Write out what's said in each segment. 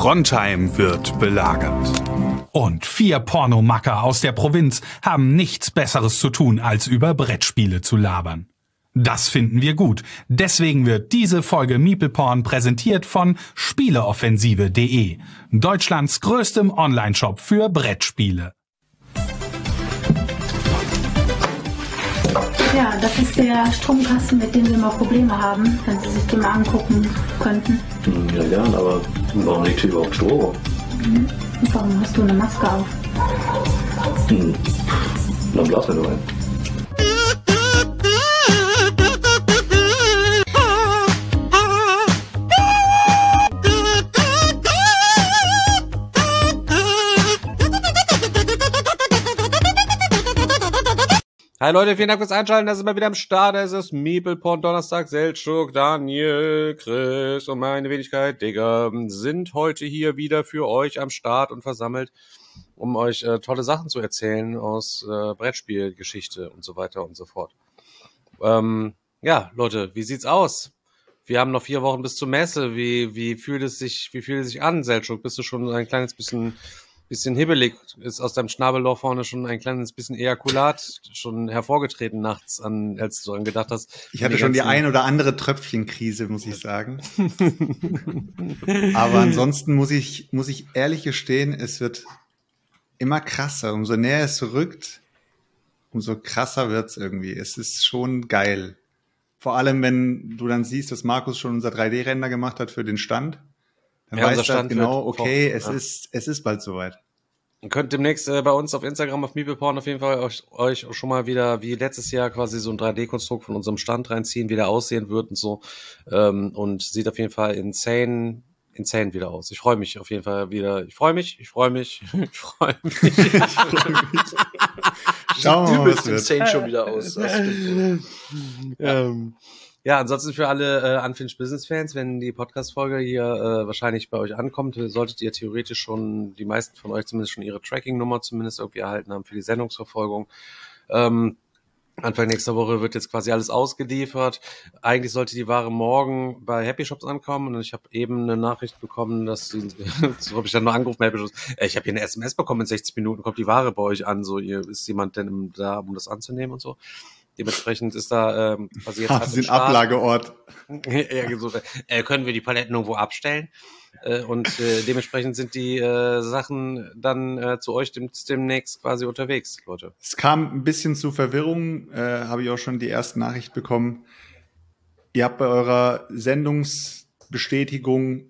Trondheim wird belagert. Und 4 Pornomacker aus der Provinz haben nichts Besseres zu tun, als über Brettspiele zu labern. Das finden wir gut. Deswegen wird diese Folge MeeplePorn präsentiert von Spieleoffensive.de, Deutschlands größtem Onlineshop für Brettspiele. Ja, das ist der Stromkasten, mit dem wir mal Probleme haben, wenn Sie sich den mal angucken könnten. Ja, gern, aber warum liegt hier überhaupt Strom? Und warum hast du eine Maske auf? Dann blasen wir nur ein. Hi Leute, vielen Dank fürs Einschalten, da sind wir wieder am Start. Es ist MeeplePorn Donnerstag, Seltschuk, Daniel, Chris und meine Wenigkeit, Digga, sind heute hier wieder für euch am Start und versammelt, um euch tolle Sachen zu erzählen aus Brettspielgeschichte und so weiter und so fort. Ja, Leute, wie sieht's aus? Wir haben noch 4 Wochen bis zur Messe. Wie fühlt es sich an, Seltschuk? Bist du schon ein kleines bisschen hibbelig, ist aus deinem Schnabelloch vorne schon ein kleines bisschen Ejakulat schon hervorgetreten nachts, als du daran gedacht hast. Ich hatte schon die ein oder andere Tröpfchenkrise, muss ich sagen. Aber ansonsten muss ich ehrlich gestehen, es wird immer krasser. Umso näher es rückt, umso krasser wird's irgendwie. Es ist schon geil. Vor allem, wenn du dann siehst, dass Markus schon unser 3D-Render gemacht hat für den Stand. Dann weißt du halt genau, okay, es ist bald soweit. Ihr könnt demnächst bei uns auf Instagram auf MeeplePorn auf jeden Fall euch schon mal wieder wie letztes Jahr quasi so ein 3D-Konstrukt von unserem Stand reinziehen, wie der aussehen wird und so. Und sieht auf jeden Fall insane wieder aus. Ich freue mich auf jeden Fall wieder. Ich freue mich. Schauen wir mal, was wird. Insane schon wieder aus. Das stimmt. Ja, ansonsten für alle Unfinished Business Fans, wenn die Podcast-Folge hier wahrscheinlich bei euch ankommt, solltet ihr theoretisch schon, die meisten von euch zumindest schon ihre Tracking-Nummer zumindest irgendwie erhalten haben für die Sendungsverfolgung. Anfang nächster Woche wird jetzt quasi alles ausgeliefert. Eigentlich sollte die Ware morgen bei Happy Shops ankommen und ich habe eben eine Nachricht bekommen, dass so habe ich dann nur angerufen bei Happy Shops. Ich habe hier eine SMS bekommen, in 60 Minuten kommt die Ware bei euch an. So, ist jemand denn da, um das anzunehmen und so? Dementsprechend ist da quasi jetzt das ist ein Ablageort. Ja, so, können wir die Paletten irgendwo abstellen? Und dementsprechend sind die Sachen dann zu euch demnächst quasi unterwegs, Leute. Es kam ein bisschen zu Verwirrung, habe ich auch schon die erste Nachricht bekommen. Ihr habt bei eurer Sendungsbestätigung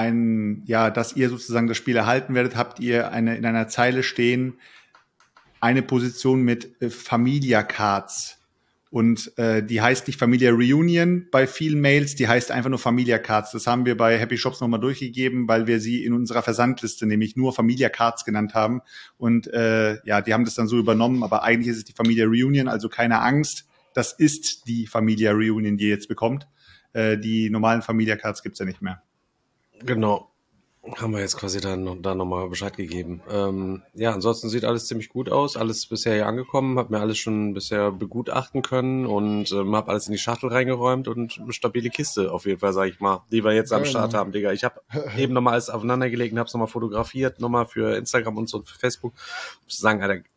dass ihr sozusagen das Spiel erhalten werdet, habt ihr in einer Zeile stehen, eine Position mit Familia Cards. Und die heißt nicht Familia Reunion bei vielen Mails, die heißt einfach nur Familia Cards. Das haben wir bei Happy Shops nochmal durchgegeben, weil wir sie in unserer Versandliste nämlich nur Familia Cards genannt haben. Und die haben das dann so übernommen, aber eigentlich ist es die Familia Reunion, also keine Angst. Das ist die Familia Reunion, die ihr jetzt bekommt. Die normalen Familia Cards gibt's ja nicht mehr. Genau. Haben wir jetzt quasi da nochmal Bescheid gegeben. Ja, ansonsten sieht alles ziemlich gut aus. Alles bisher hier angekommen. Hab mir alles schon bisher begutachten können und hab alles in die Schachtel reingeräumt und eine stabile Kiste auf jeden Fall, sag ich mal, die wir jetzt am Start haben, Digga. Ich habe eben nochmal alles aufeinandergelegt und hab's nochmal fotografiert, nochmal für Instagram und so und für Facebook. Ich muss sagen, Alter,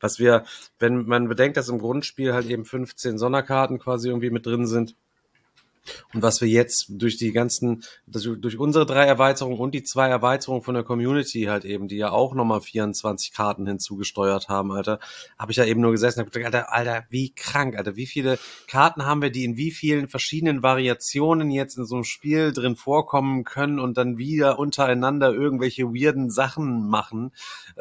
wenn man bedenkt, dass im Grundspiel halt eben 15 Sonderkarten quasi irgendwie mit drin sind, und was wir jetzt durch unsere 3 Erweiterungen und die 2 Erweiterungen von der Community halt eben, die ja auch nochmal 24 Karten hinzugesteuert haben, Alter, habe ich ja eben nur gesessen und hab gedacht, Alter, wie krank, Alter, wie viele Karten haben wir, die in wie vielen verschiedenen Variationen jetzt in so einem Spiel drin vorkommen können und dann wieder untereinander irgendwelche weirden Sachen machen.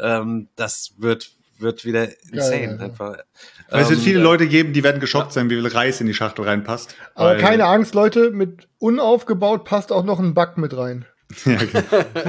Das wird wieder insane. Geil, einfach. Es wird viele Leute geben, die werden geschockt sein, wie viel Reis in die Schachtel reinpasst. Aber keine Angst, Leute, mit unaufgebaut passt auch noch ein Bug mit rein. Ja, okay.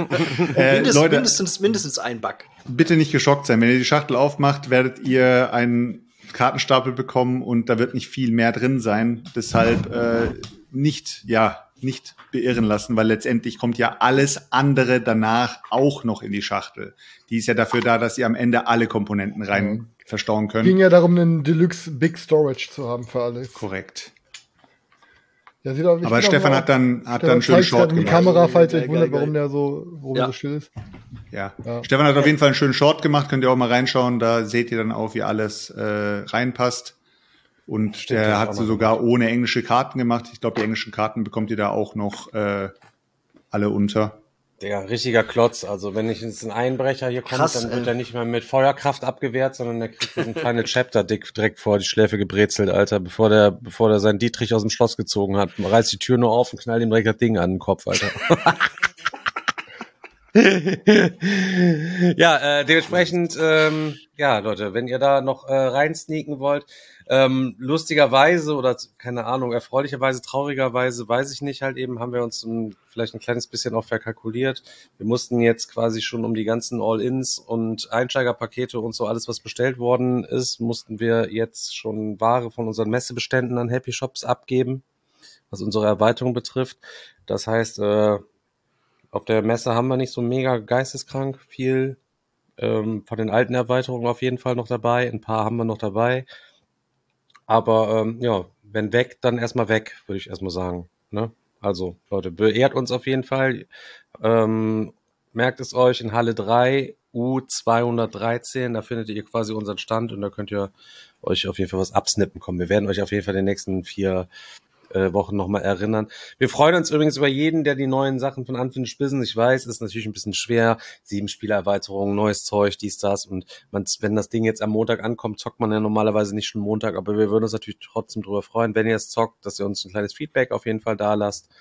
Leute, mindestens ein Bug. Bitte nicht geschockt sein. Wenn ihr die Schachtel aufmacht, werdet ihr einen Kartenstapel bekommen und da wird nicht viel mehr drin sein. Deshalb nicht beirren lassen, weil letztendlich kommt ja alles andere danach auch noch in die Schachtel. Die ist ja dafür da, dass ihr am Ende alle Komponenten rein verstauen könnt. Ging ja darum, einen Deluxe Big Storage zu haben für alles. Korrekt. Der sieht auch, Aber Stefan hat dann einen schönen Short in die gemacht. Kamera, falls ihr euch wundert, Geil. warum er so still ist. Ja. Ja. Stefan hat auf jeden Fall einen schönen Short gemacht, könnt ihr auch mal reinschauen, da seht ihr dann auch, wie alles reinpasst. Und Stimmt, der das hat auch sie mal sogar ohne englische Karten gemacht. Ich glaube, die englischen Karten bekommt ihr da auch noch alle unter. Der richtiger Klotz. Also wenn nicht ein Einbrecher hier kommt, Krass, dann wird ey. er nicht mehr mit Feuerkraft abgewehrt, sondern der kriegt diesen Final Chapter direkt vor die Schläfe gebrezelt, Alter, bevor der seinen Dietrich aus dem Schloss gezogen hat. Man reißt die Tür nur auf und knallt ihm direkt das Ding an den Kopf, Alter. Ja, dementsprechend, Leute, wenn ihr da noch reinsneaken wollt, lustigerweise oder keine Ahnung, erfreulicherweise, traurigerweise, weiß ich nicht, halt eben haben wir uns vielleicht ein kleines bisschen auch verkalkuliert. Wir mussten jetzt quasi schon um die ganzen All-Ins und Einsteigerpakete und so alles, was bestellt worden ist, mussten wir jetzt schon Ware von unseren Messebeständen an Happy Shops abgeben, was unsere Erweiterung betrifft. Das heißt, auf der Messe haben wir nicht so mega geisteskrank viel von den alten Erweiterungen auf jeden Fall noch dabei. Ein paar haben wir noch dabei. Aber wenn weg, dann erstmal weg, würde ich erstmal sagen. Ne? Also, Leute, beehrt uns auf jeden Fall. Merkt es euch in Halle 3, U213. Da findet ihr quasi unseren Stand und da könnt ihr euch auf jeden Fall was absnippen kommen. Wir werden euch auf jeden Fall in den nächsten 4 Wochen nochmal erinnern. Wir freuen uns übrigens über jeden, der die neuen Sachen von Unfinished Business. Ich weiß, ist natürlich ein bisschen schwer. 7 Spielerweiterungen, neues Zeug, dies, das. Und wenn das Ding jetzt am Montag ankommt, zockt man ja normalerweise nicht schon Montag. Aber wir würden uns natürlich trotzdem drüber freuen, wenn ihr es zockt, dass ihr uns ein kleines Feedback auf jeden Fall da lasst.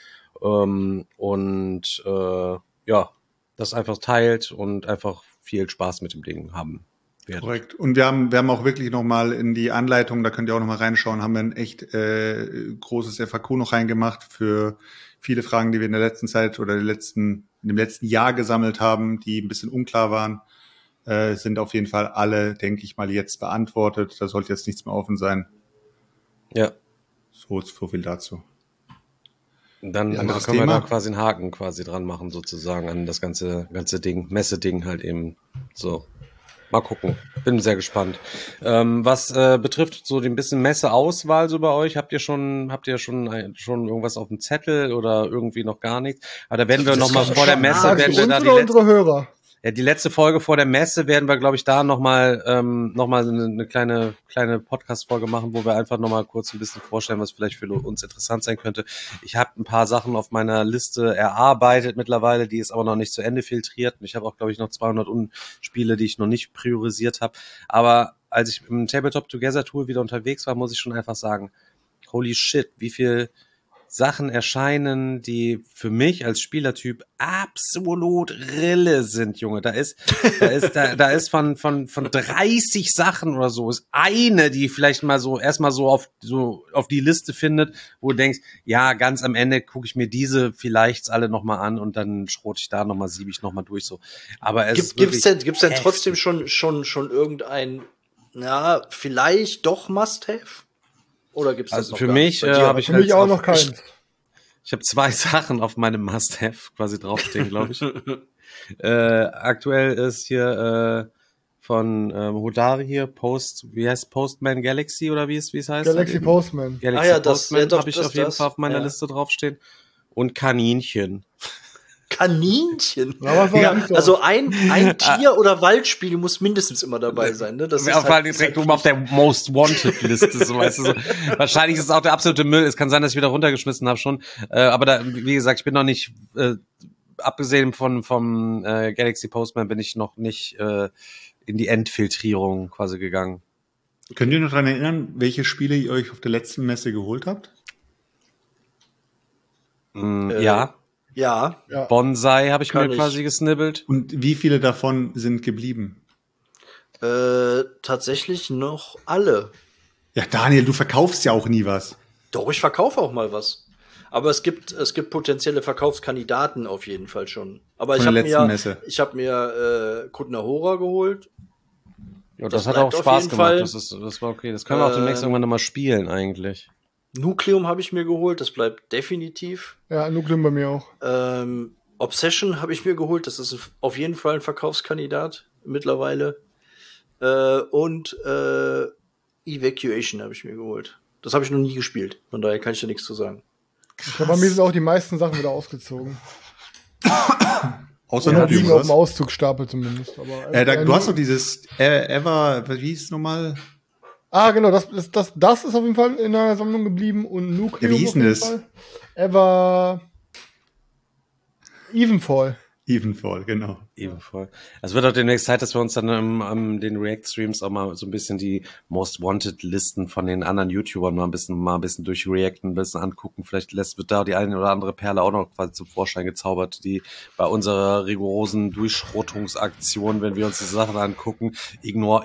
Das einfach teilt und einfach viel Spaß mit dem Ding haben. Korrekt. Und wir haben auch wirklich nochmal in die Anleitung, da könnt ihr auch nochmal reinschauen, haben wir ein echt großes FAQ noch reingemacht für viele Fragen, die wir in der letzten Zeit oder in dem letzten Jahr gesammelt haben, die ein bisschen unklar waren, sind auf jeden Fall alle, denke ich mal, jetzt beantwortet. Da sollte jetzt nichts mehr offen sein. Ja. So viel dazu. Dann können wir da quasi einen Haken quasi dran machen, sozusagen, an das ganze Ding, Messeding halt eben so. Mal gucken. Bin sehr gespannt. Was betrifft so ein bisschen Messeauswahl so bei euch, habt ihr schon irgendwas auf dem Zettel oder irgendwie noch gar nichts? Aber da werden wir nochmal vor der Messe, werden wir da unsere Hörer. die letzte Folge vor der Messe werden wir, glaube ich, da nochmal eine kleine Podcast-Folge machen, wo wir einfach nochmal kurz ein bisschen vorstellen, was vielleicht für uns interessant sein könnte. Ich habe ein paar Sachen auf meiner Liste erarbeitet mittlerweile, die ist aber noch nicht zu Ende filtriert. Und ich habe auch, glaube ich, noch 200 Spiele, die ich noch nicht priorisiert habe. Aber als ich im Tabletop Together Tool wieder unterwegs war, muss ich schon einfach sagen, holy shit, wie viel Sachen erscheinen, die für mich als Spielertyp absolut Rille sind, Junge. Da ist von 30 Sachen oder so, ist eine, die vielleicht mal so erstmal so auf die Liste findet, wo du denkst, ja, ganz am Ende gucke ich mir diese vielleicht alle nochmal an und dann schrote ich da nochmal, siebe ich nochmal durch so. Aber gibt's denn trotzdem schon irgendein, vielleicht doch Must-Have? Oder gibt's das also noch für gar mich nicht? habe ich Für mich halt auch noch keins. Ich habe 2 Sachen auf meinem Must-Have quasi draufstehen, glaube ich. Aktuell ist hier von Hodari hier Postman Galaxy oder wie es heißt? Galaxy Postman. Galaxy das Postman habe ich das, auf jeden das, Fall auf meiner ja. Liste draufstehen. Und Kaninchen. Kaninchen. Ja, also ein Tier- oder Waldspiel muss mindestens immer dabei sein. Ne? Das ist Vor allem direkt oben auf der Most Wanted Liste, so weißt du so. Wahrscheinlich ist es auch der absolute Müll. Es kann sein, dass ich wieder runtergeschmissen habe schon. Aber da, wie gesagt, ich bin noch nicht, abgesehen vom Galaxy Postman, bin ich noch nicht in die Endfiltrierung quasi gegangen. Könnt ihr noch daran erinnern, welche Spiele ihr euch auf der letzten Messe geholt habt? Ja. Ja. Bonsai habe ich Kann mir quasi gesnibbelt. Und wie viele davon sind geblieben? Tatsächlich noch alle. Ja, Daniel, du verkaufst ja auch nie was. Doch, ich verkaufe auch mal was. Aber es gibt potenzielle Verkaufskandidaten auf jeden Fall schon. Aber Von der letzten Messe. Ich habe mir Kutner Hora geholt. Ja, das hat bleibt auch auf Spaß jeden gemacht. Fall. Das war okay. Das können wir auch demnächst irgendwann nochmal spielen eigentlich. Nucleum habe ich mir geholt, das bleibt definitiv. Ja, Nucleum bei mir auch. Obsession habe ich mir geholt, das ist auf jeden Fall ein Verkaufskandidat mittlerweile. Und Evacuation habe ich mir geholt. Das habe ich noch nie gespielt, von daher kann ich da nichts zu sagen. Ich glaube, bei mir sind auch die meisten Sachen wieder ausgezogen. Außer Ja, Notium, liegen oder auf dem was? Auszugsstapel zumindest. Aber, Du hast doch dieses wie hieß es nochmal? Genau, das ist auf jeden Fall in einer Sammlung geblieben und Nucleum Ja, wie hieß auf denn jeden das? Fall. Evenfall. Evenfall, genau. Ebenvoll. Es wird auch demnächst Zeit, dass wir uns dann am den React-Streams auch mal so ein bisschen die Most Wanted-Listen von den anderen YouTubern mal ein bisschen durchreacten, ein bisschen angucken. Vielleicht wird da die eine oder andere Perle auch noch quasi zum Vorschein gezaubert, die bei unserer rigorosen Durchschrottungsaktion, wenn wir uns die Sachen angucken, ignore.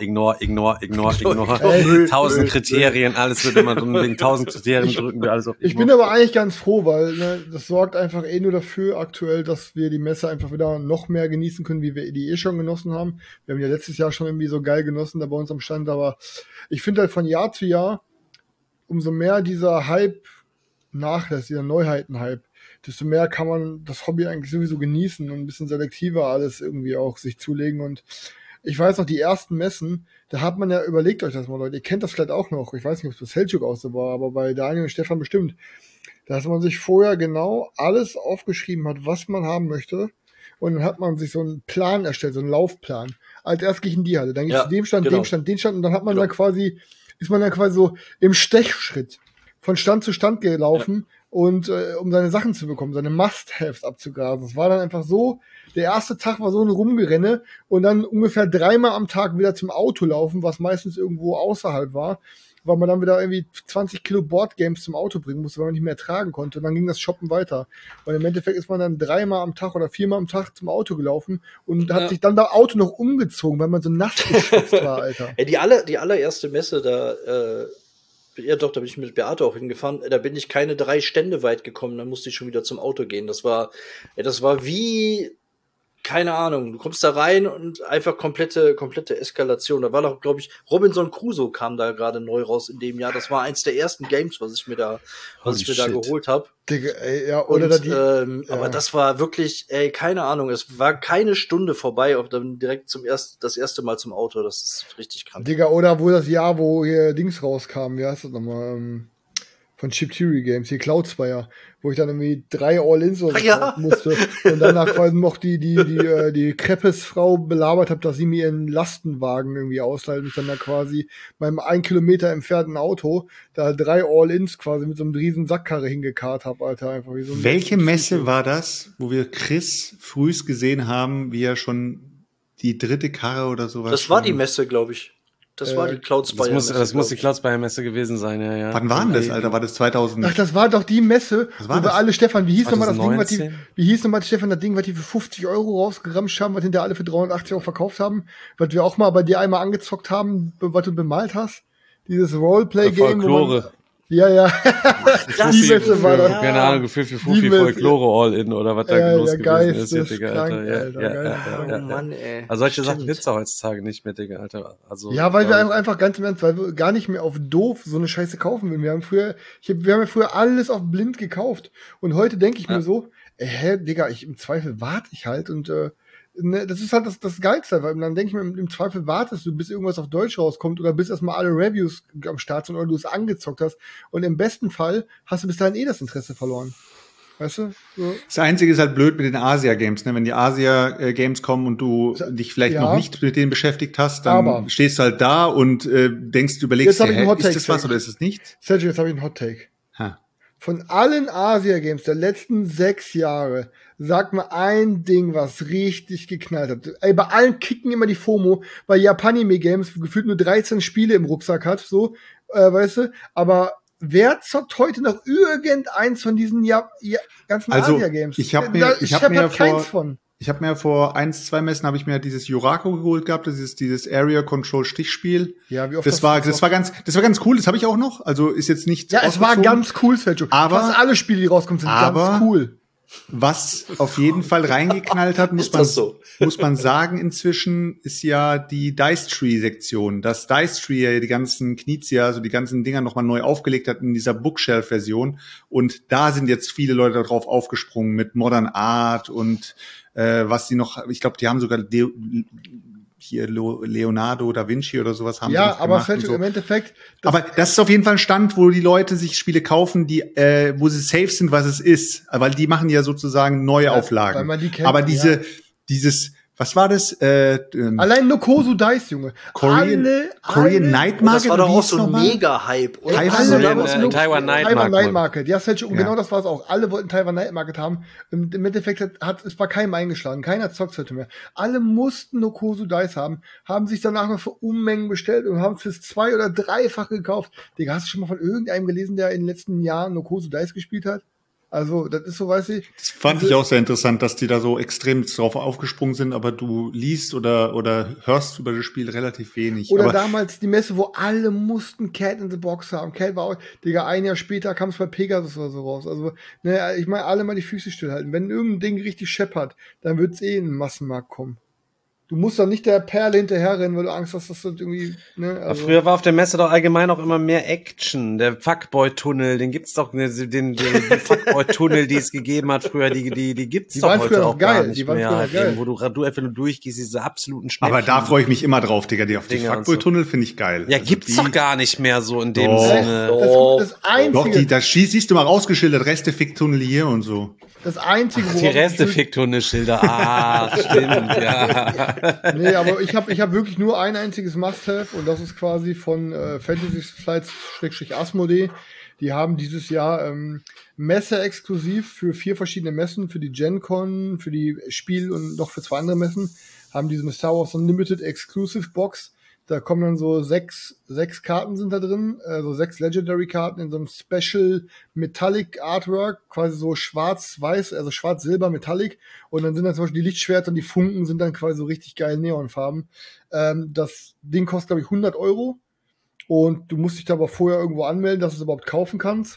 1000 Kriterien, alles wird immer drin, wegen 1000 Kriterien drücken wir alles auf Ich bin aber eigentlich ganz froh, weil das sorgt einfach nur dafür aktuell, dass wir die Messe einfach wieder noch mehr genießen können, wie wir die schon genossen haben. Wir haben ja letztes Jahr schon irgendwie so geil genossen da bei uns am Stand, aber ich finde halt von Jahr zu Jahr, umso mehr dieser Hype nachlässt, dieser Neuheiten-Hype, desto mehr kann man das Hobby eigentlich sowieso genießen und ein bisschen selektiver alles irgendwie auch sich zulegen. Und ich weiß noch, die ersten Messen, da hat man ja, überlegt euch das mal, Leute, ihr kennt das vielleicht auch noch, ich weiß nicht, ob es bei Selçuk auch so war, aber bei Daniel und Stefan bestimmt, dass man sich vorher genau alles aufgeschrieben hat, was man haben möchte. Und dann hat man sich so einen Plan erstellt, so einen Laufplan. Als erst gehe ich in die Halle, dann gehe ich zu dem Stand, dem Stand, den Stand, und dann hat man dann quasi, ist man dann quasi so im Stechschritt von Stand zu Stand gelaufen und um seine Sachen zu bekommen, seine Must-Haves abzugrasen. Das war dann einfach so, der erste Tag war so ein Rumgerenne und dann ungefähr 3-mal am Tag wieder zum Auto laufen, was meistens irgendwo außerhalb war, weil man dann wieder irgendwie 20 Kilo Boardgames zum Auto bringen musste, weil man nicht mehr tragen konnte. Und dann ging das Shoppen weiter. Weil im Endeffekt ist man dann 3-mal am Tag oder 4-mal am Tag zum Auto gelaufen und hat sich dann das Auto noch umgezogen, weil man so nass geschwitzt war, Alter. Ey, die allererste Messe, da bin ich mit Beate auch hingefahren, da bin ich keine 3 Stände weit gekommen, dann musste ich schon wieder zum Auto gehen. Das war wie, keine Ahnung, du kommst da rein und einfach komplette Eskalation. Da war doch, glaube ich, Robinson Crusoe kam da gerade neu raus in dem Jahr. Das war eins der ersten Games, was ich mir da geholt habe. Aber das war wirklich, keine Ahnung, es war keine Stunde vorbei, ob dann direkt das erste Mal zum Auto. Das ist richtig krank. Digga, oder wo das Jahr, wo hier Dings rauskam, wie heißt das nochmal, von Chip Theory Games, hier Cloudspire, wo ich dann irgendwie 3 All-Ins oder so kaufen musste und danach quasi noch die Kreppes-Frau belabert habe, dass sie mir ihren Lastenwagen irgendwie ausleiht und ich dann da quasi meinem 1 Kilometer entfernten Auto da 3 All-Ins quasi mit so einem riesen Sackkarre hingekarrt habe, Alter. Einfach wie so ein Welche Messe war das, wo wir Chris frühst gesehen haben, wie er schon die 3. Karre oder sowas? Das war die Messe, glaube ich. Das war die Cloudspire-Messe. Das muss die Cloudspire-Messe gewesen sein, ja. Wann war denn das, Alter? War das 2000? Ach, das war doch die Messe, wo wir alle, Stefan, wie hieß nochmal das Ding, Stefan, das Ding, was die für 50 € rausgeramscht haben, was hinter alle für 380 € verkauft haben, was wir auch mal bei dir einmal angezockt haben, was du bemalt hast? Dieses Roleplay-Game. Ja. Die Messe war das. Keine Ahnung, gefühlt für Fufi Folklore All-In oder was da los gewesen ist, Digga, Alter. Ja. Mann, ey. Also solche Sachen gibt's da heutzutage nicht mehr, Digga, Alter. Also, ja, weil wir einfach ganz im Ernst, weil wir gar nicht mehr auf doof so eine Scheiße kaufen will. Wir haben ja früher alles auf blind gekauft. Und heute denke ich mir so, Digga, im Zweifel warte ich halt und das ist halt das Geilste, weil dann denke ich mir, im Zweifel wartest du, bis irgendwas auf Deutsch rauskommt oder bis erstmal alle Reviews am Start sind oder du es angezockt hast. Und im besten Fall hast du bis dahin das Interesse verloren. Weißt du? So. Das Einzige ist halt blöd mit den Asia-Games, ne? Wenn die Asia-Games kommen und du dich vielleicht noch nicht mit denen beschäftigt hast, dann stehst du halt da und überlegst dir, ist das was oder ist es nichts? Sergio, jetzt habe ich einen Hot-Take. Von allen Asia-Games der letzten 6 Jahre, sag mal ein Ding, was richtig geknallt hat. Ey, bei allen kicken immer die FOMO, weil Japanime Games gefühlt nur 13 Spiele im Rucksack hat, so, weißt du, aber wer zockt heute noch irgendeins von diesen ganzen Asia-Games? Ich habe mir vor 1-2 Messen habe ich mir dieses Yurako geholt gehabt, das ist dieses Area Control Stichspiel. Ja, wie oft das war ganz cool, das habe ich auch noch, also ist jetzt nicht. Ja, es war ganz cool, Sergio. Aber fast alle Spiele, die rauskommen, sind ganz cool. Was auf jeden Fall reingeknallt hat, muss man sagen, inzwischen ist ja die Dice Tree Sektion. Dass Dice Tree ja die ganzen Knizia, also die ganzen Dinger nochmal neu aufgelegt hat in dieser Bookshelf Version. Und da sind jetzt viele Leute drauf aufgesprungen mit Modern Art und was die noch, ich glaube, die haben sogar hier Leonardo da Vinci oder sowas haben. Ja, sie aber gemacht und so. im Endeffekt. Aber das ist auf jeden Fall ein Stand, wo die Leute sich Spiele kaufen, die, wo sie safe sind, was es ist. Weil die machen ja sozusagen neue Auflagen. weil man die kennt, aber ja. dieses, was war das? Allein nur Kosu Dice, Junge. Korean Night Und Market. das war doch wie auch hieß so ein nochmal? Mega-Hype. oder? Taiwan Night Market. Ja, Sergio, und Ja. genau das war es auch. Alle wollten Taiwan Night Market haben. Im Endeffekt hat es bei keinem eingeschlagen. Keiner zockt heute mehr. Alle mussten nur Kosu Dice haben sich danach noch für Unmengen bestellt und haben es fürs 2- oder 3-fach gekauft. Digga, hast du schon mal von irgendeinem gelesen, der in den letzten Jahren nur Kosu Dice gespielt hat? Also, das ist so, weiß ich. Das fand ich auch sehr interessant, dass die da so extrem drauf aufgesprungen sind, aber du liest oder hörst über das Spiel relativ wenig. Oder aber damals die Messe, wo alle mussten Cat in the Box haben. Cat war auch, Digga, ein Jahr später kam es bei Pegasus oder so raus. Also, ne, ich meine, alle mal die Füße stillhalten. Wenn irgendein Ding richtig scheppert, dann wird es in den Massenmarkt kommen. Du musst doch nicht der Perle hinterherrennen, weil du Angst hast, dass das irgendwie, ne, also. Früher war auf der Messe doch allgemein auch immer mehr Action. Der Fuckboy-Tunnel, den gibt's doch, den Fuckboy-Tunnel, die es gegeben hat früher, die gibt's Die doch waren früher heute noch auch gar geil, nicht die waren mehr. früher noch Halt geil. eben, wo du einfach nur durchgehst, diese absoluten Schnäppchen. da freue ich mich immer drauf, Digga. Die Dinger und Fuckboy-Tunnel finde ich geil. Ja, Also gibt's doch gar nicht mehr so in dem Doch. Sinne. Das Einzige, Doch, da siehst du mal rausgeschildert, Reste-Fick-Tunnel hier und so. das Einzige, Die Reste-Fick-Tunnel-Schilder. Ah, stimmt, ja. Nee, aber ich hab wirklich nur ein einziges Must-Have und das ist quasi von Fantasy Flights-Asmodee. Die haben dieses Jahr Messe exklusiv für 4 verschiedene Messen, für die Gen Con, für die Spiel und noch für 2 andere Messen, haben diese Star Wars Unlimited Exclusive Box. Da kommen dann so 6 Karten sind da drin, also 6 Legendary-Karten in so einem Special Metallic Artwork, quasi so schwarz-weiß, also schwarz-silber Metallic. Und dann sind dann zum Beispiel die Lichtschwerter und die Funken sind dann quasi so richtig geil Neonfarben. Das Ding kostet, glaube ich, 100 € und du musst dich da aber vorher irgendwo anmelden, dass du es überhaupt kaufen kannst.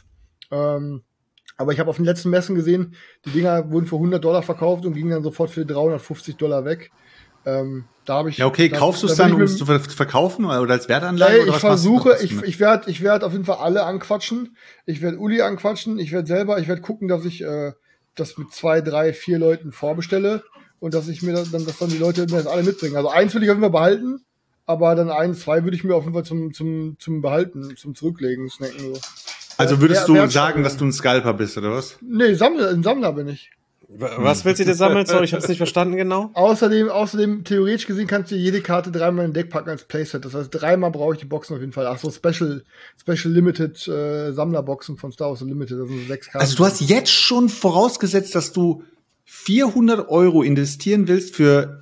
Aber ich habe auf den letzten Messen gesehen, die Dinger wurden für $100 verkauft und gingen dann sofort für $350 weg. Da habe ich. Ja, okay, kaufst du es dann, um es zu verkaufen oder als Wertanlage? Nee, oder ich was machst du versuche, damit? ich werde auf jeden Fall alle anquatschen. Ich werde Uli anquatschen, ich werde gucken, dass ich das mit 2, 3, 4 Leuten vorbestelle und dass ich mir dass dann die Leute mir das alle mitbringen. Also 1 will ich auf jeden Fall behalten, aber dann 1, 2 würde ich mir auf jeden Fall zum Behalten, zum Zurücklegen snacken. So. Also würdest Wer- du wer- sagen, dass du ein Scalper bist, oder was? Nee, ein Sammler bin ich. Was willst du dir sammeln? Sorry, ich hab's nicht verstanden genau. Außerdem, theoretisch gesehen, kannst du jede Karte 3-mal in den Deck packen als Playset. Das heißt, 3-mal brauche ich die Boxen auf jeden Fall. Ach so, Special Limited Sammlerboxen von Star Wars Unlimited. Das sind 6 Karten. Also du hast jetzt schon vorausgesetzt, dass du 400 € investieren willst für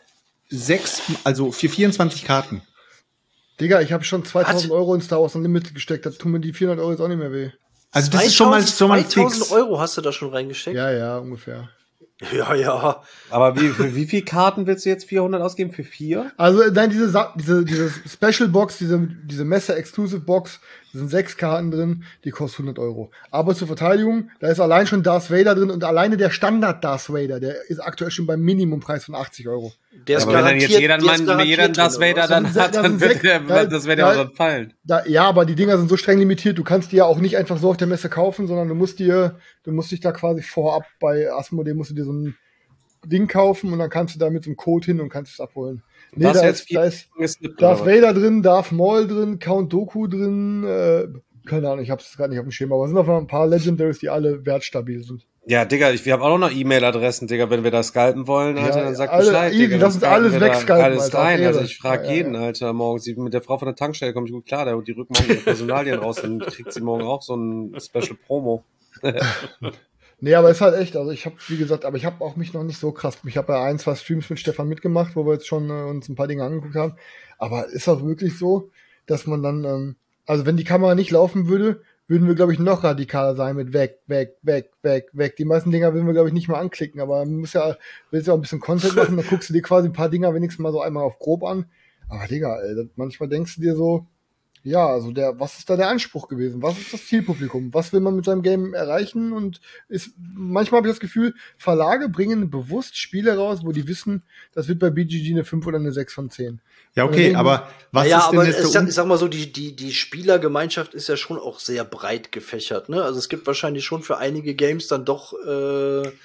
24 Karten. Digga, ich habe schon 2.000 € in Star Wars Unlimited gesteckt. Da tun mir die 400 € jetzt auch nicht mehr weh. Also das ist schon mal 2000 fix. € hast du da schon reingesteckt? Ja, ungefähr. Ja. Aber für wie viel Karten willst du jetzt 400 ausgeben? Für 4? Also, nein, diese Special Box, diese Messe Exclusive Box, da sind 6 Karten drin, die kostet 100 €. Aber zur Verteidigung, da ist allein schon Darth Vader drin und alleine der Standard Darth Vader, der ist aktuell schon beim Minimumpreis von 80 €. Der ist Aber wenn dann jetzt garantiert- jeder der ist garantiert das drin, Vader oder? dann hat, dann wird das Vader Ja, auch dann fallen. Ja, aber die Dinger sind so streng limitiert, du kannst die ja auch nicht einfach so auf der Messe kaufen, sondern du musst dich da quasi vorab bei Asmodee musst du dir so ein Ding kaufen und dann kannst du da mit so einem Code hin und kannst es abholen. Nee, Das da jetzt ist Darth Vader drin, Darth Maul drin, Count Dooku drin, keine Ahnung, ich hab's gerade nicht auf dem Schema, aber es sind auf ein paar Legendaries, die alle wertstabil sind. Ja, Digga, wir haben auch noch E-Mail-Adressen, Digga, wenn wir da scalpen wollen, Alter, Ja, dann sagt alle- Bescheid, easy, Digga. lass uns alles scalpen wir da wegscalpen, alles Alter, rein. auf Also Ehre. ich frage Ja, jeden, Alter, morgens mit der Frau von der Tankstelle komme ich gut klar, die rückt morgen ihre Personalien raus, dann kriegt sie morgen auch so ein Special Promo. Nee, aber ist halt echt, also ich habe, wie gesagt, aber ich habe auch mich noch nicht so krass, ich habe ja 1, 2 Streams mit Stefan mitgemacht, wo wir jetzt schon uns ein paar Dinge angeguckt haben, aber ist auch wirklich so, dass man dann, also wenn die Kamera nicht laufen würde, würden wir, glaube ich, noch radikaler sein mit weg. Die meisten Dinger würden wir, glaube ich, nicht mal anklicken, aber man willst ja auch ein bisschen Content machen, dann guckst du dir quasi ein paar Dinger wenigstens mal so einmal auf grob an, aber Digga, ey, manchmal denkst du dir so, ja, also was ist da der Anspruch gewesen? Was ist das Zielpublikum? Was will man mit seinem Game erreichen? Und manchmal habe ich das Gefühl, Verlage bringen bewusst Spiele raus, wo die wissen, das wird bei BGG eine 5 oder eine 6 von 10. Ja, okay, aber was Ja, ist denn aber jetzt ich sag mal so, die Spielergemeinschaft ist ja schon auch sehr breit gefächert, ne? Also es gibt wahrscheinlich schon für einige Games dann doch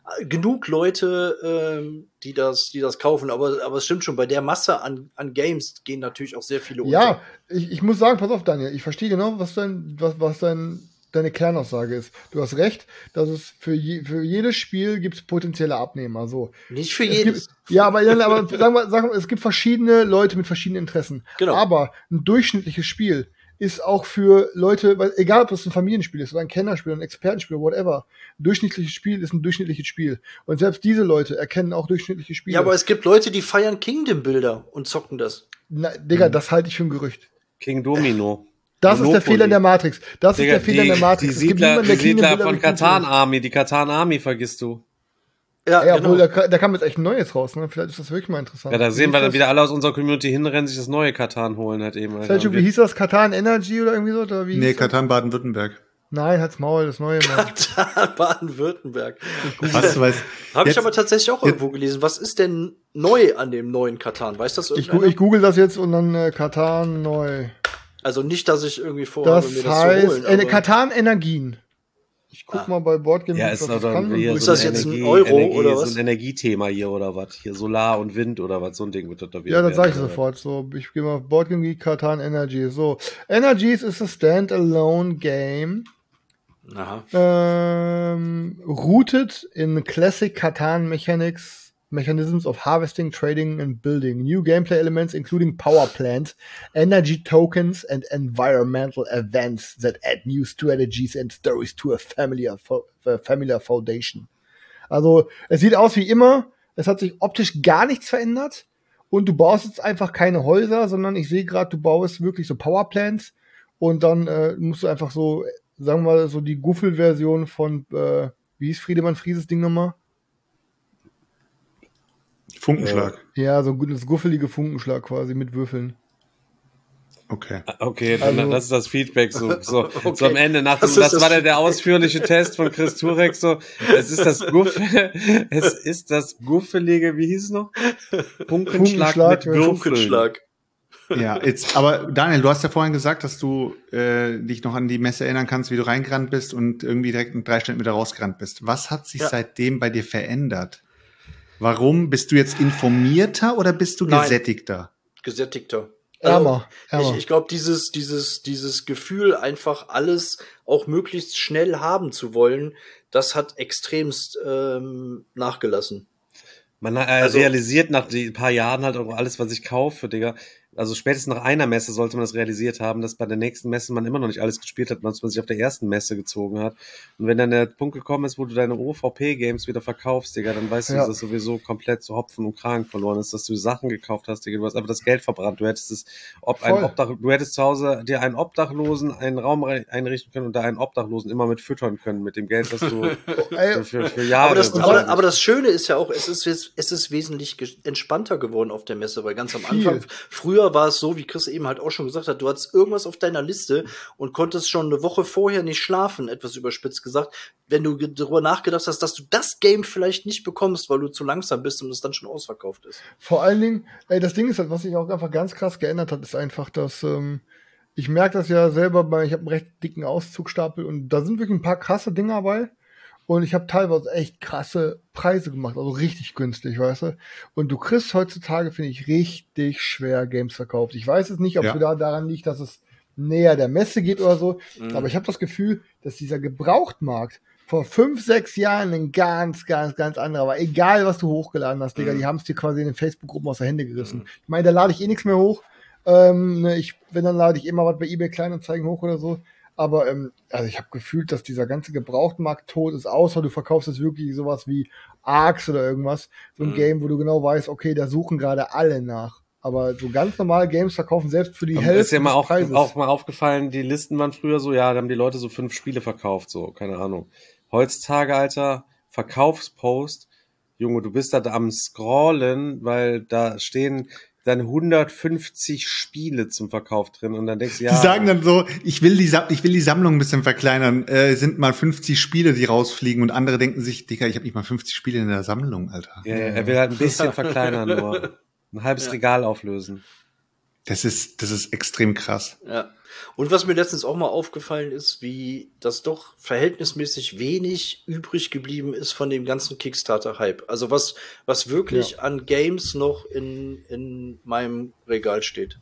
genug Leute, die das kaufen, aber es stimmt schon, bei der Masse an Games gehen natürlich auch sehr viele unter. Ja, ich muss sagen, pass auf, Daniel, ich verstehe genau, was deine Kernaussage ist. Du hast recht, dass es für jedes Spiel gibt es potenzielle Abnehmer. So. Nicht für jedes. Aber sagen wir, es gibt verschiedene Leute mit verschiedenen Interessen. Genau. Aber ein durchschnittliches Spiel ist auch für Leute, egal ob es ein Familienspiel ist oder ein Kennerspiel, ein Expertenspiel, whatever. Ein durchschnittliches Spiel ist ein durchschnittliches Spiel. Und selbst diese Leute erkennen auch durchschnittliche Spiele. Ja, aber es gibt Leute, die feiern Kingdom-Bilder und zocken das. Digga, das halte ich für ein Gerücht. King Domino. Das ist der Monopoly. Fehler in der Matrix. Das Digga, ist der Fehler in der Matrix. Die Siedler von Catan Army, die Catan Army vergisst du. Ja, obwohl, da kam jetzt echt ein neues raus, ne? Vielleicht ist das wirklich mal interessant. Ja, da sehen wir dann wieder alle aus unserer Community hinrennen, sich das neue Catan holen halt eben. Sergio, wie hieß das? Catan Energy oder irgendwie so? Oder wie Nee, Catan Baden-Württemberg. Nein, halt's Maul, das neue Mann. Catan Baden-Württemberg. Habe ich aber tatsächlich auch irgendwo gelesen. Was ist denn neu an dem neuen Catan? Weißt du das irgendeiner? Ich google das jetzt und dann Catan neu. Also nicht, dass ich irgendwie vorhabe, Das mir das heißt, zu holen. Catan Energien. Ich guck mal bei Boardgame. Ja, ist das jetzt ein Euro oder was? So ein Energiethema hier oder was? Hier Solar und Wind oder was? So ein Ding wird das da wieder. Ja, das sage ich sofort. So, ich gehe mal auf Boardgame Geek, Catan Energy. So, Energies ist a standalone game. Aha. Rooted in classic Catan mechanisms of harvesting, trading and building. New gameplay elements including power plants, energy tokens and environmental events that add new strategies and stories to a familiar foundation. Also, es sieht aus wie immer. Es hat sich optisch gar nichts verändert. Und du baust jetzt einfach keine Häuser, sondern ich sehe gerade, du baust wirklich so Powerplants. Und dann musst du einfach so, sagen wir mal, so die Guffel-Version von, wie hieß Friedemann Frieses Ding nochmal? Funkenschlag. Ja, so das guffelige Funkenschlag quasi mit Würfeln. Okay. Okay, dann, Also- das ist das Feedback so Okay. so am Ende nach dem, Das ist das war das- der ausführliche Test von Chris Turek so, es ist das Guffelige, wie hieß es noch? Funkenschlag mit Würfeln. Funkenschlag. Ja, jetzt, aber Daniel, du hast ja vorhin gesagt, dass du dich noch an die Messe erinnern kannst, wie du reingerannt bist und irgendwie direkt in 3 Stunden wieder rausgerannt bist. Was hat sich Ja. seitdem bei dir verändert? Warum? Bist du jetzt informierter oder bist du Nein. gesättigter? Gesättigter. Ärmer. Ich glaube, dieses Gefühl, einfach alles auch möglichst schnell haben zu wollen, das hat extremst nachgelassen. Man realisiert nach ein paar Jahren halt auch alles, was ich kaufe, Digga. Also spätestens nach einer Messe sollte man das realisiert haben, dass bei der nächsten Messe man immer noch nicht alles gespielt hat, was man sich auf der ersten Messe gezogen hat. Und wenn dann der Punkt gekommen ist, wo du deine OVP-Games wieder verkaufst, Digga, dann weißt du, dass das sowieso komplett so Hopfen und Kragen verloren ist, dass du Sachen gekauft hast, Digga. Du hast einfach das Geld verbrannt. Du hättest du hättest zu Hause dir einen Obdachlosen einen Raum einrichten können und da einen Obdachlosen immer mit füttern können, mit dem Geld, das du für Jahre. Aber das Schöne ist ja auch, es ist wesentlich entspannter geworden auf der Messe, weil ganz am Anfang, früher war es so, wie Chris eben halt auch schon gesagt hat, du hattest irgendwas auf deiner Liste und konntest schon eine Woche vorher nicht schlafen, etwas überspitzt gesagt, wenn du darüber nachgedacht hast, dass du das Game vielleicht nicht bekommst, weil du zu langsam bist und es dann schon ausverkauft ist. Vor allen Dingen, das Ding ist halt, was sich auch einfach ganz krass geändert hat, ist einfach, dass ich merke das ja selber, ich habe einen recht dicken Auszugstapel und da sind wirklich ein paar krasse Dinge dabei. Und ich habe teilweise echt krasse Preise gemacht, also richtig günstig, weißt du. Und du kriegst heutzutage, finde ich, richtig schwer Games verkauft. Ich weiß jetzt nicht, ob es wieder daran liegt, dass es näher der Messe geht oder so, aber ich habe das Gefühl, dass dieser Gebrauchtmarkt vor 5, 6 Jahren ein ganz, ganz, ganz anderer war. Egal, was du hochgeladen hast, Digga, die haben es dir quasi in den Facebook-Gruppen aus der Hände gerissen. Ich meine, da lade ich eh nichts mehr hoch. Wenn dann lade ich immer was bei eBay Kleinanzeigen hoch oder so. Aber also ich habe gefühlt, dass dieser ganze Gebrauchtmarkt tot ist, außer du verkaufst jetzt wirklich sowas wie Arx oder irgendwas. So ein Game, wo du genau weißt, okay, da suchen gerade alle nach. Aber so ganz normale Games verkaufen selbst für die Hälfte ist ja mal des Preises. auch mal aufgefallen, die Listen waren früher so, ja, da haben die Leute so 5 Spiele verkauft, so, keine Ahnung. Heutzutage, Alter, Verkaufspost, Junge, du bist da am Scrollen, weil da stehen dann 150 Spiele zum Verkauf drin und dann denkst du, ja. Die sagen dann so, ich will die Sammlung ein bisschen verkleinern, sind mal 50 Spiele, die rausfliegen und andere denken sich, Digga, ich habe nicht mal 50 Spiele in der Sammlung, Alter. Ja, er will halt ein bisschen verkleinern nur. Ein halbes Regal auflösen. Das ist extrem krass. Ja. Und was mir letztens auch mal aufgefallen ist, wie das doch verhältnismäßig wenig übrig geblieben ist von dem ganzen Kickstarter-Hype. Also was wirklich an Games noch in meinem Regal steht.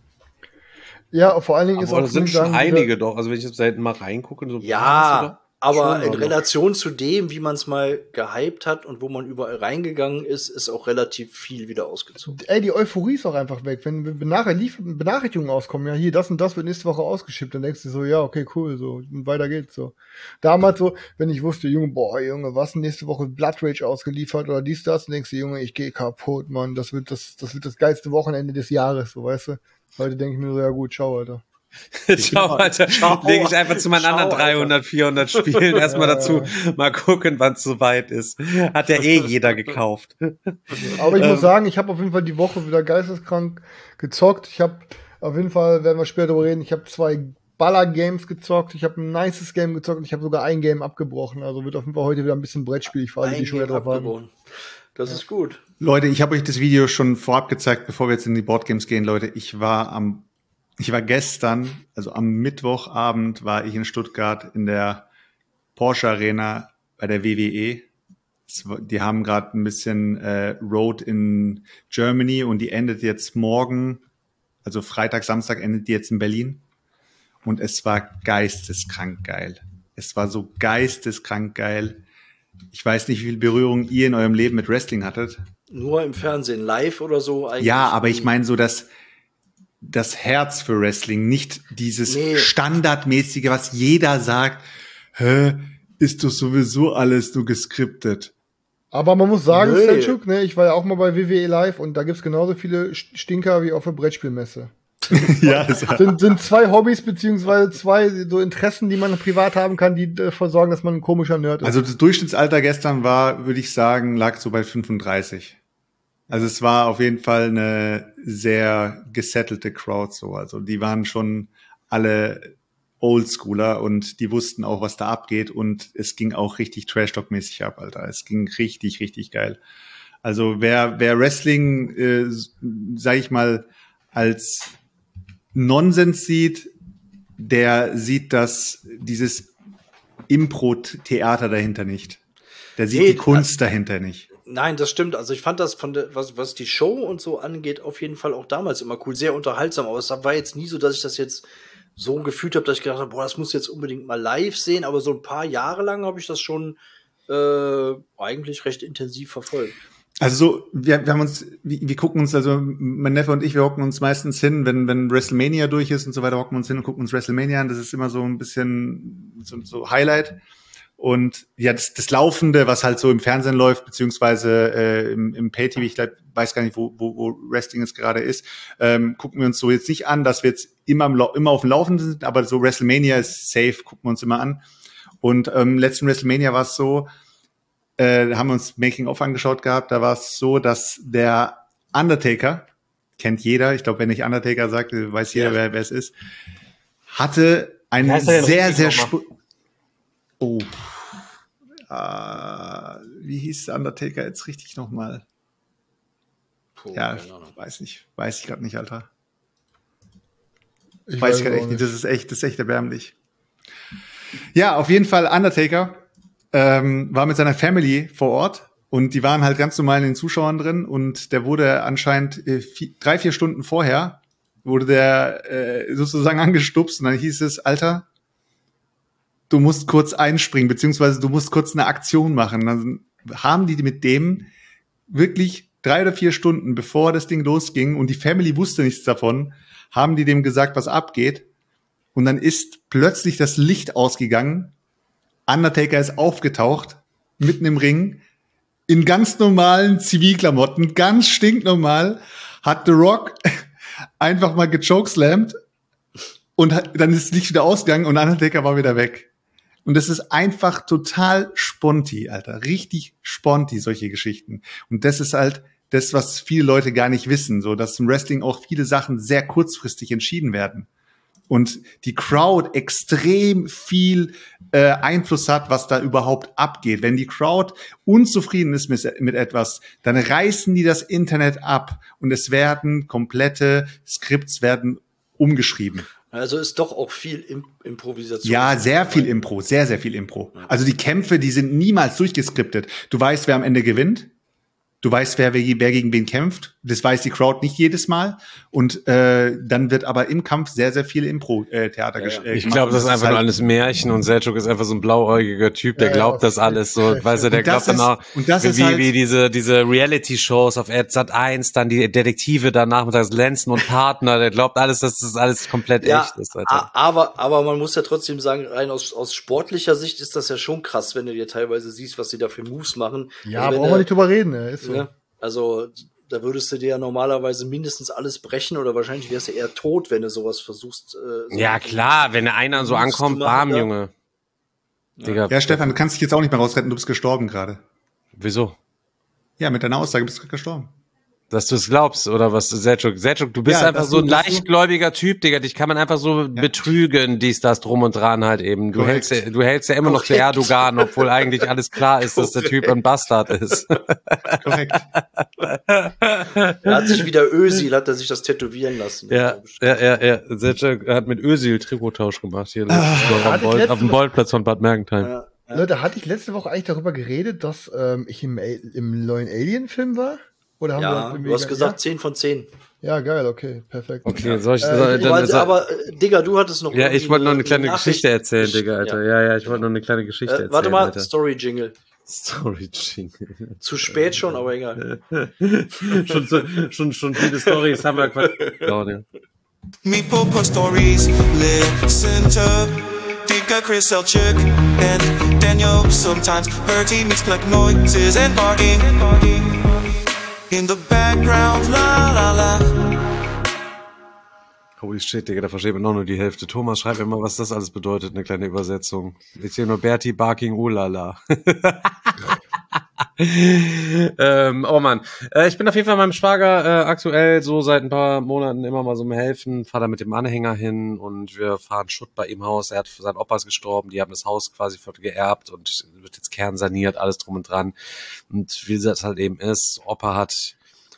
Ja, vor allen Dingen ist Aber auch das sind schon sagen, einige doch. Also wenn ich jetzt selten mal reingucke, so Ja, aber schon in noch. Relation zu dem, wie man es mal gehypt hat und wo man überall reingegangen ist auch relativ viel wieder ausgezogen. Ey, die Euphorie ist auch einfach weg. Wenn Benachrichtigungen auskommen, ja, hier, das und das wird nächste Woche ausgeschippt, dann denkst du so, ja, okay, cool, so, und weiter geht's so. Damals so, wenn ich wusste, Junge, was nächste Woche Blood Rage ausgeliefert oder dies, das, dann denkst du, Junge, ich gehe kaputt, Mann, das wird das geilste Wochenende des Jahres, so, weißt du. Heute denke ich mir so, ja gut, ciao, Alter. Ciao, Alter. Lege ich einfach zu meinen anderen 300, 400 Spielen erstmal dazu. Mal gucken, wann es soweit ist. Hat ja jeder gekauft. Aber ich muss sagen, ich habe auf jeden Fall die Woche wieder geisteskrank gezockt. Ich habe auf jeden Fall, werden wir später darüber reden, ich habe 2 Baller-Games gezockt, ich habe ein nices Game gezockt und ich habe sogar ein Game abgebrochen. Also wird auf jeden Fall heute wieder ein bisschen Brettspiel, für alle, die schon wieder drauf warten. Das ist gut. Leute, ich habe euch das Video schon vorab gezeigt, bevor wir jetzt in die Boardgames gehen, Leute. Ich war gestern, also am Mittwochabend war ich in Stuttgart in der Porsche Arena bei der WWE. Die haben gerade ein bisschen Road in Germany und die endet jetzt morgen, also Freitag, Samstag endet die jetzt in Berlin. Und es war geisteskrank geil. Es war so geisteskrank geil. Ich weiß nicht, wie viel Berührung ihr in eurem Leben mit Wrestling hattet. Nur im Fernsehen, live oder so eigentlich. Ja, aber ich meine so, dass das Herz für Wrestling, nicht dieses standardmäßige, was jeder sagt, ist doch sowieso alles nur geskriptet. Aber man muss sagen, Selçuk, ne, ich war ja auch mal bei WWE Live und da gibt's genauso viele Stinker wie auf der Brettspielmesse. Ja, sind 2 Hobbys beziehungsweise 2 so Interessen, die man privat haben kann, die dafür sorgen, dass man ein komischer Nerd ist. Also das Durchschnittsalter gestern war, würde ich sagen, lag so bei 35. Also es war auf jeden Fall eine sehr gesettelte Crowd so. Also die waren schon alle Oldschooler und die wussten auch, was da abgeht und es ging auch richtig Trash-Talk-mäßig ab, Alter. Es ging richtig, richtig geil. Also wer Wrestling, sag ich mal, als Nonsens sieht, der sieht dieses Impro-Theater dahinter nicht. Der sieht die Kunst dahinter nicht. Nein, das stimmt. Also ich fand das was die Show und so angeht, auf jeden Fall auch damals immer cool, sehr unterhaltsam. Aber es war jetzt nie so, dass ich das jetzt so gefühlt habe, dass ich gedacht habe, boah, das muss jetzt unbedingt mal live sehen. Aber so ein paar Jahre lang habe ich das schon eigentlich recht intensiv verfolgt. Also so, wir gucken uns, also mein Neffe und ich, wir hocken uns meistens hin, wenn WrestleMania durch ist und so weiter, hocken wir uns hin und gucken uns WrestleMania an. Das ist immer so ein bisschen so Highlight. Und ja, das Laufende, was halt so im Fernsehen läuft, beziehungsweise im Pay-TV, ich weiß gar nicht, wo Wrestling jetzt gerade ist, gucken wir uns so jetzt nicht an, dass wir jetzt immer auf dem Laufenden sind, aber so WrestleMania ist safe, gucken wir uns immer an. Und letzten WrestleMania war es so, da haben wir uns Making-of angeschaut gehabt, da war es so, dass der Undertaker, kennt jeder, ich glaube, wenn ich Undertaker sagt, weiß jeder, wer es ist, hatte einen sehr wie hieß der Undertaker jetzt richtig nochmal? Ja, weiß ich gerade nicht, Alter. Weiß ich gerade echt nicht, das ist echt erbärmlich. Ja, auf jeden Fall Undertaker war mit seiner Family vor Ort und die waren halt ganz normal in den Zuschauern drin und der wurde anscheinend 3-4 Stunden vorher wurde der sozusagen angestupst und dann hieß es, Alter, du musst kurz einspringen, beziehungsweise du musst kurz eine Aktion machen. Dann haben die mit dem wirklich 3 oder 4 Stunden, bevor das Ding losging und die Family wusste nichts davon, haben die dem gesagt, was abgeht und dann ist plötzlich das Licht ausgegangen. Undertaker ist aufgetaucht, mitten im Ring, in ganz normalen Zivilklamotten, ganz stinknormal, hat The Rock einfach mal gechokeslammt und dann ist das Licht wieder ausgegangen und Undertaker war wieder weg. Und das ist einfach total sponti, Alter, richtig sponti, solche Geschichten. Und das ist halt das, was viele Leute gar nicht wissen, so dass im Wrestling auch viele Sachen sehr kurzfristig entschieden werden. und die Crowd extrem viel Einfluss hat, was da überhaupt abgeht. Wenn die Crowd unzufrieden ist mit etwas, dann reißen die das Internet ab und es werden komplette Skripts werden umgeschrieben. Also ist doch auch viel Improvisation. Ja, sehr viel Impro, sehr, sehr viel Impro. Also die Kämpfe, die sind niemals durchgeskriptet. Du weißt, wer am Ende gewinnt. Du weißt, wer gegen wen kämpft. Das weiß die Crowd nicht jedes Mal. Und dann wird aber im Kampf sehr, sehr viel Impro-Theater gemacht. Ich glaube, das ist einfach nur alles Märchen und Selçuk ist einfach so ein blauäugiger Typ, der glaubt das alles so. Weißt du, der glaubt dann auch, wie diese Reality-Shows auf Sat.1, dann die Detektive dann nachmittags Lenzen und Partner, der glaubt alles, dass das alles komplett echt ist. Alter. Aber man muss ja trotzdem sagen, rein aus sportlicher Sicht ist das ja schon krass, wenn du dir teilweise siehst, was sie da für Moves machen. Ja, also brauchen wir nicht drüber reden, ne? Ist so. Ja, also da würdest du dir ja normalerweise mindestens alles brechen oder wahrscheinlich wärst du eher tot, wenn du sowas versuchst. Ja klar, wenn einer so ankommt, bam, Junge. Digga. Ja, Stefan, du kannst dich jetzt auch nicht mehr rausretten, du bist gestorben gerade. Wieso? Ja, mit deiner Aussage bist du gestorben. Dass du es glaubst, oder was, Selçuk, du bist einfach so ein leichtgläubiger Typ, Digga, dich kann man einfach so betrügen, dies, das, drum und dran halt eben. Du hältst ja immer noch zu Erdogan, obwohl eigentlich alles klar ist, dass der Typ ein Bastard ist. Korrekt. Er hat sich wieder Özil, hat er sich das tätowieren lassen. Ja. Selçuk hat mit Özil Trikottausch gemacht, hier auf dem Boltplatz von Bad Mergentheim. Ja. Leute, hatte ich letzte Woche eigentlich darüber geredet, dass ich im neuen Alien-Film war? Oder haben ja, du hast gesagt 10 von 10. Ja, geil, okay, perfekt. Okay, soll ich aber Digga, du hattest noch. Ja, ich wollte noch eine kleine Geschichte erzählen, Digga, Alter. Ja, ich wollte noch eine kleine Geschichte erzählen. Warte mal, Alter. Story-Jingle. Zu spät schon, aber egal. schon viele Storys haben wir quasi. Me Popo Stories, listen to Digga, Chris Selchuk and Daniel. Sometimes Bertie makes black noises and barking. In the background, la la la. Holy shit, Digga, da versteht man noch nur die Hälfte. Thomas, schreib mir mal, was das alles bedeutet, eine kleine Übersetzung. Ich sehe nur Bertie barking, ulala. Oh Mann. Ich bin auf jeden Fall meinem Schwager aktuell so seit ein paar Monaten immer mal so am Helfen, fahre da mit dem Anhänger hin und wir fahren Schutt bei ihm Haus. Sein Opa ist gestorben, die haben das Haus quasi geerbt und wird jetzt kernsaniert, alles drum und dran. Und wie das halt eben ist, Opa hat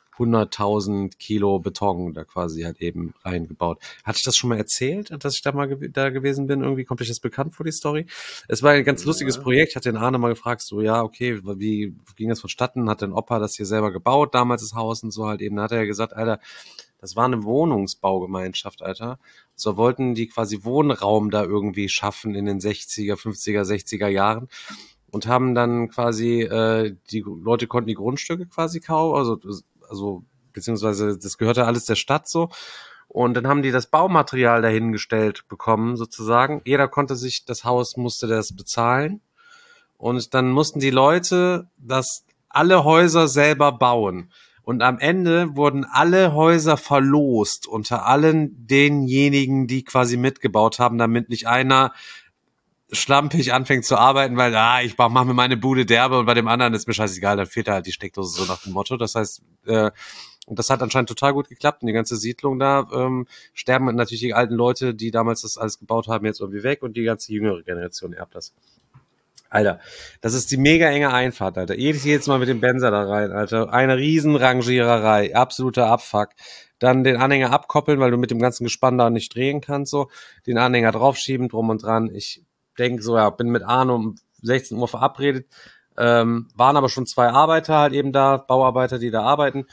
100.000 Kilo Beton da quasi halt eben reingebaut. Hatte ich das schon mal erzählt, dass ich da mal da gewesen bin? Irgendwie kommt euch das bekannt vor, die Story? Es war ein ganz lustiges Projekt. Ich hatte den Arne mal gefragt, so, ja, okay, wie ging das vonstatten? Hat den Opa das hier selber gebaut, damals das Haus und so halt eben? Da hat er ja gesagt, Alter, das war eine Wohnungsbaugemeinschaft, Alter. So wollten die quasi Wohnraum da irgendwie schaffen in den 60er, 50er, 60er Jahren. Und haben dann quasi, die Leute konnten die Grundstücke quasi kaufen, also beziehungsweise das gehörte alles der Stadt so. Und dann haben die das Baumaterial dahingestellt bekommen, sozusagen. Jeder musste das bezahlen. Und dann mussten die Leute alle Häuser selber bauen. Und am Ende wurden alle Häuser verlost unter allen denjenigen, die quasi mitgebaut haben, damit nicht einer schlampig anfängt zu arbeiten, weil ich mache mir meine Bude derbe und bei dem anderen ist mir scheißegal, dann fehlt halt die Steckdose, so nach dem Motto. Das heißt, und das hat anscheinend total gut geklappt und die ganze Siedlung da sterben natürlich die alten Leute, die damals das alles gebaut haben, jetzt irgendwie weg und die ganze jüngere Generation erbt das. Alter, das ist die mega enge Einfahrt, Alter. Jedes Mal mit dem Benzer da rein, Alter. Eine riesen Rangiererei, absoluter Abfuck. Dann den Anhänger abkoppeln, weil du mit dem ganzen Gespann da nicht drehen kannst, so. Den Anhänger draufschieben, drum und dran. Ich denke so, ja, bin mit Arne um 16 Uhr verabredet, waren aber schon 2 Arbeiter halt eben da, Bauarbeiter, die da arbeiten,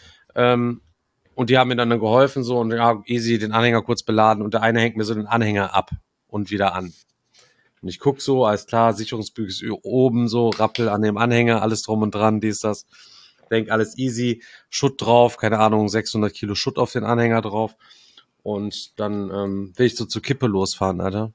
und die haben mir dann geholfen so und ja, easy den Anhänger kurz beladen und der eine hängt mir so den Anhänger ab und wieder an. Und ich guck so, alles klar, Sicherungsbügel ist oben so, Rappel an dem Anhänger, alles drum und dran, dies, das. Denk, alles easy, Schutt drauf, keine Ahnung, 600 Kilo Schutt auf den Anhänger drauf und dann will ich so zur Kippe losfahren, Alter.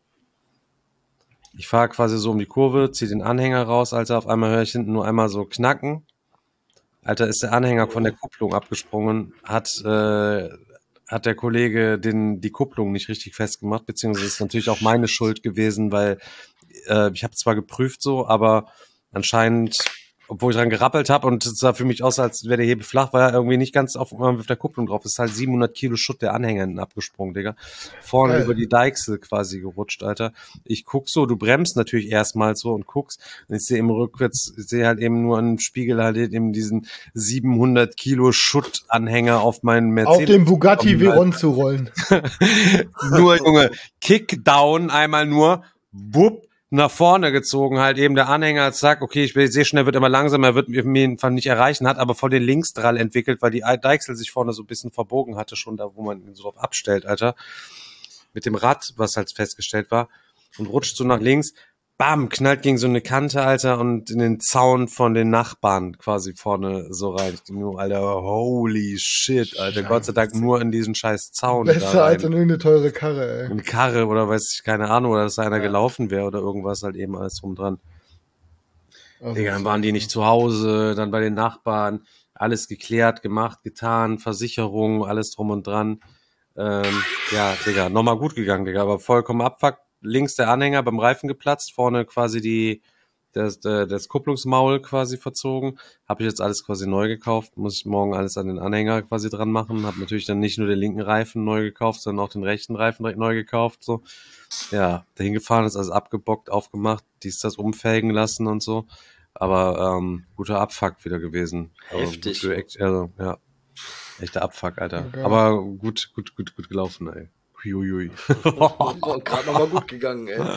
Ich fahre quasi so um die Kurve, ziehe den Anhänger raus, Alter, auf einmal höre ich hinten nur einmal so knacken. Alter, ist der Anhänger von der Kupplung abgesprungen, hat der Kollege die Kupplung nicht richtig festgemacht, beziehungsweise ist natürlich auch meine Schuld gewesen, weil ich habe zwar geprüft so, aber anscheinend obwohl ich dran gerappelt habe und es sah für mich aus, als wäre der Hebel flach, war er irgendwie nicht ganz auf der Kupplung drauf. Es ist halt 700 Kilo Schutt der Anhänger hinten abgesprungen, Digga. Vorne Geil. über die Deichsel quasi gerutscht, Alter. Ich guck so, du bremst natürlich erstmal so und guckst. Und ich sehe im Rückwärts, ich sehe halt eben nur an dem Spiegel halt eben diesen 700 Kilo Schuttanhänger auf meinen Mercedes. Auf dem Bugatti kommen, Veyron zu rollen. nur, Junge, Kickdown einmal nur, wupp, nach vorne gezogen, halt eben der Anhänger, zack, okay, ich sehe schon, er wird immer langsamer, er wird mir jeden Fall nicht erreichen, hat aber vor den Linksdrall entwickelt, weil die Deichsel sich vorne so ein bisschen verbogen hatte, schon da, wo man ihn so drauf abstellt, Alter. Mit dem Rad, was halt festgestellt war, und rutscht so nach links, bam, knallt gegen so eine Kante, Alter, und in den Zaun von den Nachbarn quasi vorne so rein. Ich denke nur, Alter, holy shit, Alter, Gott sei Dank nur in diesen scheiß Zaun Besser da rein. als in irgendeine teure Karre, ey. Eine Karre oder weiß ich, keine Ahnung, oder dass da einer gelaufen wäre oder irgendwas halt eben alles drum dran. Also, Digga, dann waren die nicht zu Hause, dann bei den Nachbarn, alles geklärt, gemacht, getan, Versicherung, alles drum und dran. Ja, Digga, nochmal gut gegangen, Digga, aber vollkommen abfuckt. Links der Anhänger beim Reifen geplatzt, vorne quasi das Kupplungsmaul quasi verzogen. Habe ich jetzt alles quasi neu gekauft. Muss ich morgen alles an den Anhänger quasi dran machen. Habe natürlich dann nicht nur den linken Reifen neu gekauft, sondern auch den rechten Reifen direkt neu gekauft. So, ja, dahin gefahren, ist alles abgebockt, aufgemacht, das umfelgen lassen und so. Aber guter Abfuck wieder gewesen. Heftig. Also, ja, echter Abfuck, Alter. Okay. Aber gut gelaufen, ey. Huiuiui. Gerade nochmal gut gegangen, ey.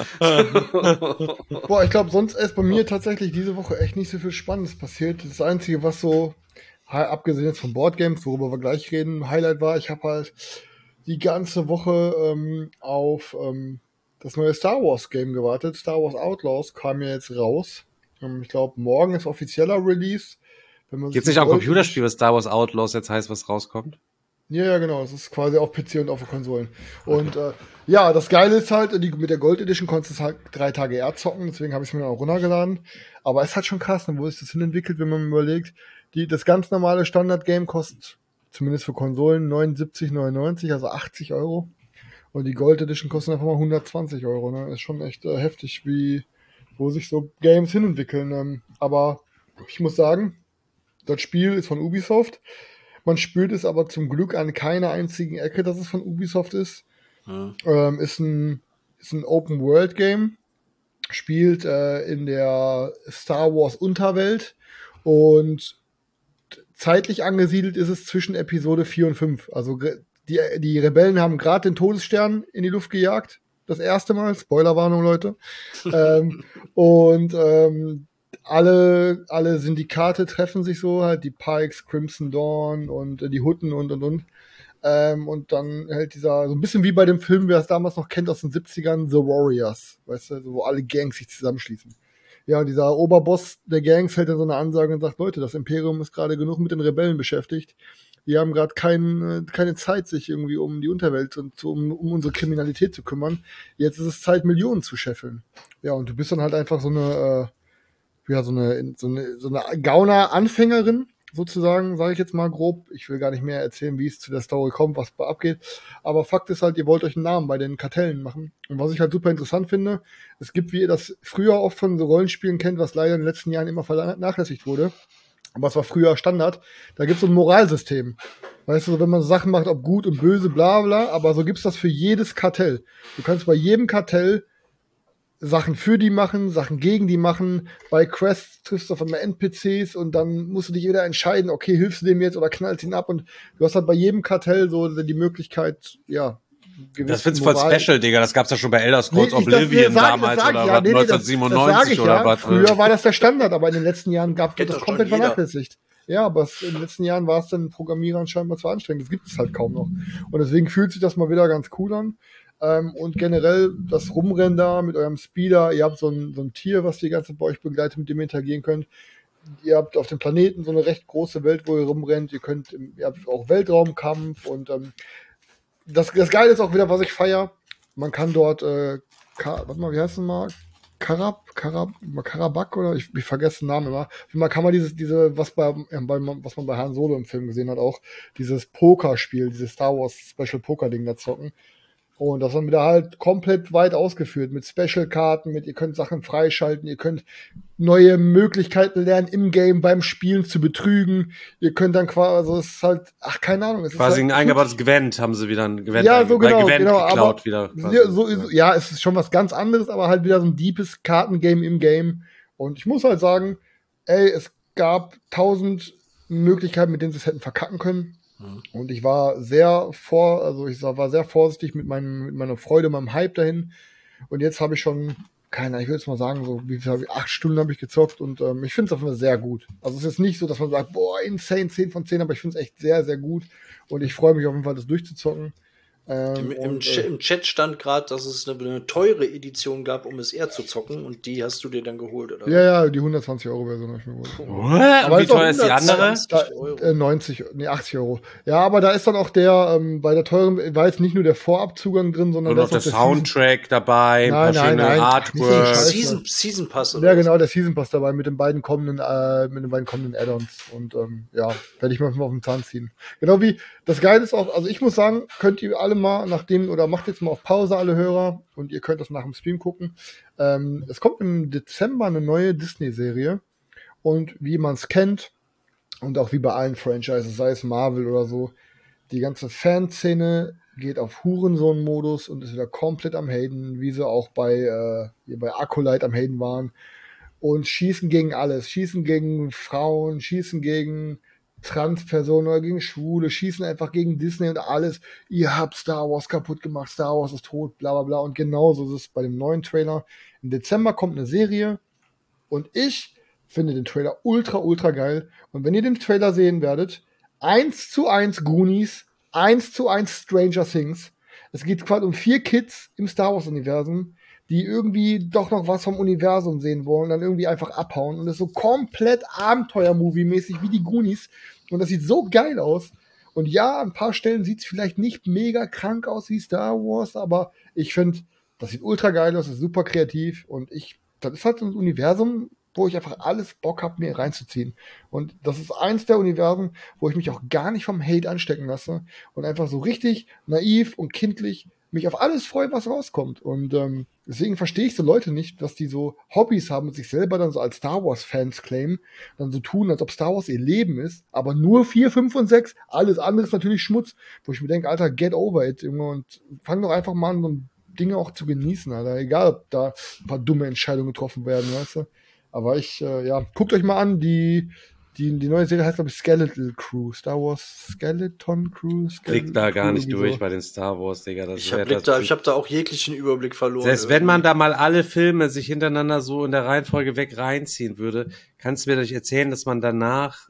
Boah, ich glaube, sonst ist bei mir tatsächlich diese Woche echt nicht so viel Spannendes passiert. Das Einzige, was so, abgesehen jetzt von Boardgames, worüber wir gleich reden, Highlight war, ich habe halt die ganze Woche auf das neue Star Wars Game gewartet. Star Wars Outlaws kam ja jetzt raus. Ich glaube, morgen ist offizieller Release. Gibt's nicht auch ein Computerspiel, was Star Wars Outlaws jetzt heißt, was rauskommt? Ja, genau. Das ist quasi auf PC und auf den Konsolen. Und ja, das Geile ist halt, mit der Gold Edition konntest du es halt 3 Tage eher zocken, deswegen habe ich es mir dann auch runtergeladen. Aber es ist halt schon krass, wo ist das hinentwickelt, wenn man überlegt, das ganz normale Standard-Game kostet, zumindest für Konsolen, 79,99, also 80 Euro. Und die Gold Edition kostet einfach mal 120 Euro. Ne? Ist schon echt heftig, wo sich so Games hinentwickeln. Aber ich muss sagen, das Spiel ist von Ubisoft. Man spürt es aber zum Glück an keiner einzigen Ecke, dass es von Ubisoft ist. Ist ein Open-World-Game, spielt in der Star Wars Unterwelt und zeitlich angesiedelt ist es zwischen Episode 4 und 5. Also die Rebellen haben gerade den Todesstern in die Luft gejagt. Das erste Mal. Spoilerwarnung, Leute. Alle Syndikate treffen sich so, halt die Pikes, Crimson Dawn und die Hutten und. Und dann hält so ein bisschen wie bei dem Film, wer es damals noch kennt aus den 70ern, The Warriors, weißt du, wo alle Gangs sich zusammenschließen. Ja, und dieser Oberboss der Gangs hält dann so eine Ansage und sagt, Leute, das Imperium ist gerade genug mit den Rebellen beschäftigt. Die haben gerade keine Zeit, sich irgendwie um die Unterwelt und um unsere Kriminalität zu kümmern. Jetzt ist es Zeit, Millionen zu scheffeln. Ja, und du bist dann halt einfach so eine Gauner-Anfängerin, sozusagen, sage ich jetzt mal grob. Ich will gar nicht mehr erzählen, wie es zu der Story kommt, was da abgeht. Aber Fakt ist halt, ihr wollt euch einen Namen bei den Kartellen machen. Und was ich halt super interessant finde, es gibt, wie ihr das früher oft von so Rollenspielen kennt, was leider in den letzten Jahren immer vernachlässigt wurde, aber es war früher Standard, da gibt es so ein Moralsystem. Weißt du, wenn man so Sachen macht, ob gut und böse, bla bla, aber so gibt's das für jedes Kartell. Du kannst bei jedem Kartell Sachen für die machen, Sachen gegen die machen. Bei Quests triffst du auf einmal NPCs und dann musst du dich wieder entscheiden, okay, hilfst du dem jetzt oder knallst ihn ab, und du hast halt bei jedem Kartell so die Möglichkeit, ja. Das find's voll special, Digga. Das gab's ja schon bei Elder Scrolls Oblivion damals oder was, 1997 oder was. Früher war das der Standard, aber in den letzten Jahren wird das komplett vernachlässigt. Ja, aber in den letzten Jahren war es dann Programmierern scheinbar zu anstrengend. Das gibt es halt kaum noch. Und deswegen fühlt sich das mal wieder ganz cool an. Und generell das Rumrennen da mit eurem Speeder, ihr habt so ein Tier, was die ganze Zeit bei euch begleitet, mit dem ihr interagieren könnt. Ihr habt auf dem Planeten so eine recht große Welt, wo ihr rumrennt. Ihr habt auch Weltraumkampf und das Geile ist auch wieder, was ich feiere. Man kann dort, warte mal, wie heißt das mal? Karabak oder ich vergesse den Namen immer. Man kann man was man bei Han Solo im Film gesehen hat, auch dieses Pokerspiel, dieses Star Wars Special Poker Ding da zocken. Und das haben wir da halt komplett weit ausgeführt mit Special-Karten, ihr könnt Sachen freischalten, ihr könnt neue Möglichkeiten lernen, im Game beim Spielen zu betrügen. Ihr könnt dann quasi, also es ist halt, keine Ahnung. Es quasi ist halt ein eingebautes Gwent haben sie wieder, ein Gwent, ja, so genau, geklaut aber wieder. Ja, es ist schon was ganz anderes, aber halt wieder so ein deepes Kartengame im Game. Und ich muss halt sagen, es gab 1000 Möglichkeiten, mit denen sie es hätten verkacken können. Und ich war sehr vorsichtig mit meiner Freude, meinem Hype dahin. Und jetzt habe ich schon, ich würde jetzt mal sagen, so wie viel 8 Stunden habe ich gezockt und ich finde es auf jeden Fall sehr gut. Also es ist nicht so, dass man sagt, boah, insane, 10 von 10, aber ich finde es echt sehr, sehr gut. Und ich freue mich auf jeden Fall, das durchzuzocken. Im Chat stand gerade, dass es eine teure Edition gab, um es eher zu zocken, und die hast du dir dann geholt, oder? Ja, die 120-Euro-Version habe ich mir geholt. Aber wie teuer ist die andere? 80 Euro. Ja, aber da ist dann auch bei der teuren, war jetzt nicht nur der Vorabzugang drin, sondern da ist auch der Soundtrack dabei, ein paar schöne Artwork. Season Pass. Ja, genau, der Season Pass dabei mit den beiden kommenden Add-ons. Und werde ich mir auf den Zahn ziehen. Genau wie, das Geile ist auch, also ich muss sagen, könnt ihr alle mal macht jetzt mal auf Pause, alle Hörer, und ihr könnt das nach dem Stream gucken. Es kommt im Dezember eine neue Disney-Serie, und wie man es kennt, und auch wie bei allen Franchises, sei es Marvel oder so, die ganze Fanszene geht auf Hurensohn-Modus und ist wieder komplett am Haten, wie sie auch bei Acolyte am Haten waren, und schießen gegen alles, schießen gegen Frauen, schießen gegen Transpersonen oder gegen Schwule, schießen einfach gegen Disney und alles. Ihr habt Star Wars kaputt gemacht, Star Wars ist tot, bla bla bla. Und genauso ist es bei dem neuen Trailer. Im Dezember kommt eine Serie und ich finde den Trailer ultra, ultra geil. Und wenn ihr den Trailer sehen werdet, 1:1 Goonies, 1:1 Stranger Things. Es geht quasi um 4 Kids im Star Wars-Universum, die irgendwie doch noch was vom Universum sehen wollen, dann irgendwie einfach abhauen. Und das ist so komplett Abenteuer-Movie-mäßig wie die Goonies. Und das sieht so geil aus. Und ja, an ein paar Stellen sieht es vielleicht nicht mega krank aus wie Star Wars, aber ich finde, das sieht ultra geil aus, das ist super kreativ. Und das ist halt so ein Universum, wo ich einfach alles Bock habe, mir reinzuziehen. Und das ist eins der Universen, wo ich mich auch gar nicht vom Hate anstecken lasse und einfach so richtig naiv und kindlich mich auf alles freue, was rauskommt. Und deswegen verstehe ich so Leute nicht, dass die so Hobbys haben und sich selber dann so als Star Wars-Fans claimen, dann so tun, als ob Star Wars ihr Leben ist, aber nur 4, 5 und 6, alles andere ist natürlich Schmutz, wo ich mir denke, Alter, get over it, Junge, und fang doch einfach mal an, so Dinge auch zu genießen, Alter, egal, ob da ein paar dumme Entscheidungen getroffen werden, weißt du. Aber guckt euch mal an, die neue Serie heißt, glaube ich, Skeletal Crew. Star Wars Skeleton Crew. Kriegt da gar nicht durch so bei den Star Wars, Digga. Ich hab da auch jeglichen Überblick verloren. Selbst wenn man da mal alle Filme sich hintereinander so in der Reihenfolge weg reinziehen würde, kannst du mir doch erzählen, dass man danach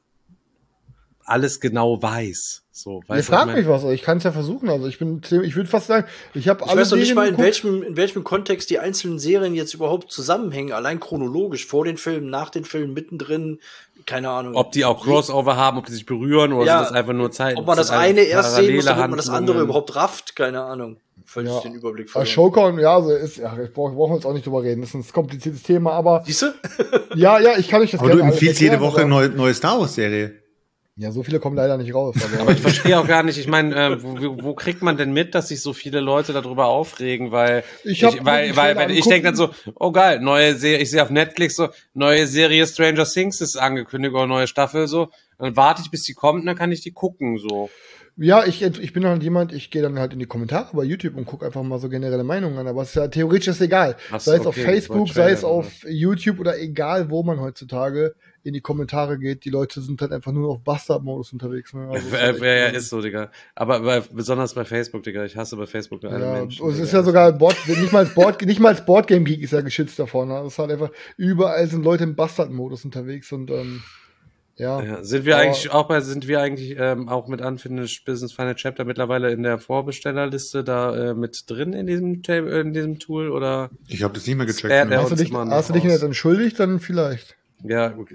alles genau weiß. So, ihr fragt mich was, ich kann es ja versuchen. Also ich würde fast sagen, ich weiß noch nicht mal, in welchem Kontext die einzelnen Serien jetzt überhaupt zusammenhängen, allein chronologisch, vor den Filmen, nach den Filmen, mittendrin, keine Ahnung. Ob die auch Crossover haben, ob die sich berühren oder sind das einfach nur Zeit. Ob man das eine erst sehen muss, damit man das andere überhaupt rafft, keine Ahnung. Völlig den Überblick verloren. Showcon, brauchen wir uns auch nicht drüber reden. Das ist ein kompliziertes Thema, aber. Siehst du? ja, ich kann euch das aber du empfiehlst jede Woche eine neue Star Wars Serie. Ja, so viele kommen leider nicht raus. Aber ich verstehe auch gar nicht, ich meine, wo kriegt man denn mit, dass sich so viele Leute darüber aufregen? Weil ich denke dann so, oh geil, neue Serie, ich sehe auf Netflix so, neue Serie Stranger Things ist angekündigt oder neue Staffel so. Dann warte ich, bis die kommt und dann kann ich die gucken so. Ja, ich bin halt jemand, ich gehe dann halt in die Kommentare bei YouTube und gucke einfach mal so generelle Meinungen an, aber es ist ja theoretisch egal. Sei es auf Facebook, sei es auf YouTube oder egal, wo man heutzutage in die Kommentare geht, die Leute sind halt einfach nur auf Bastard-Modus unterwegs. Ne? Also ist so, Digga. Aber besonders bei Facebook, Digga. Ich hasse bei Facebook alle Menschen. Es ist ja sogar nicht mal als Boardgame-Geek ist ja geschützt davon. Ne? Das ist halt einfach, überall sind Leute im Bastard-Modus unterwegs und Sind wir eigentlich auch mit Unfinished Business Final Chapter mittlerweile in der Vorbestellerliste da mit drin in diesem Tool oder? Ich habe das nicht mehr gecheckt. Hast du dich jetzt entschuldigt, dann vielleicht. Ja, gut.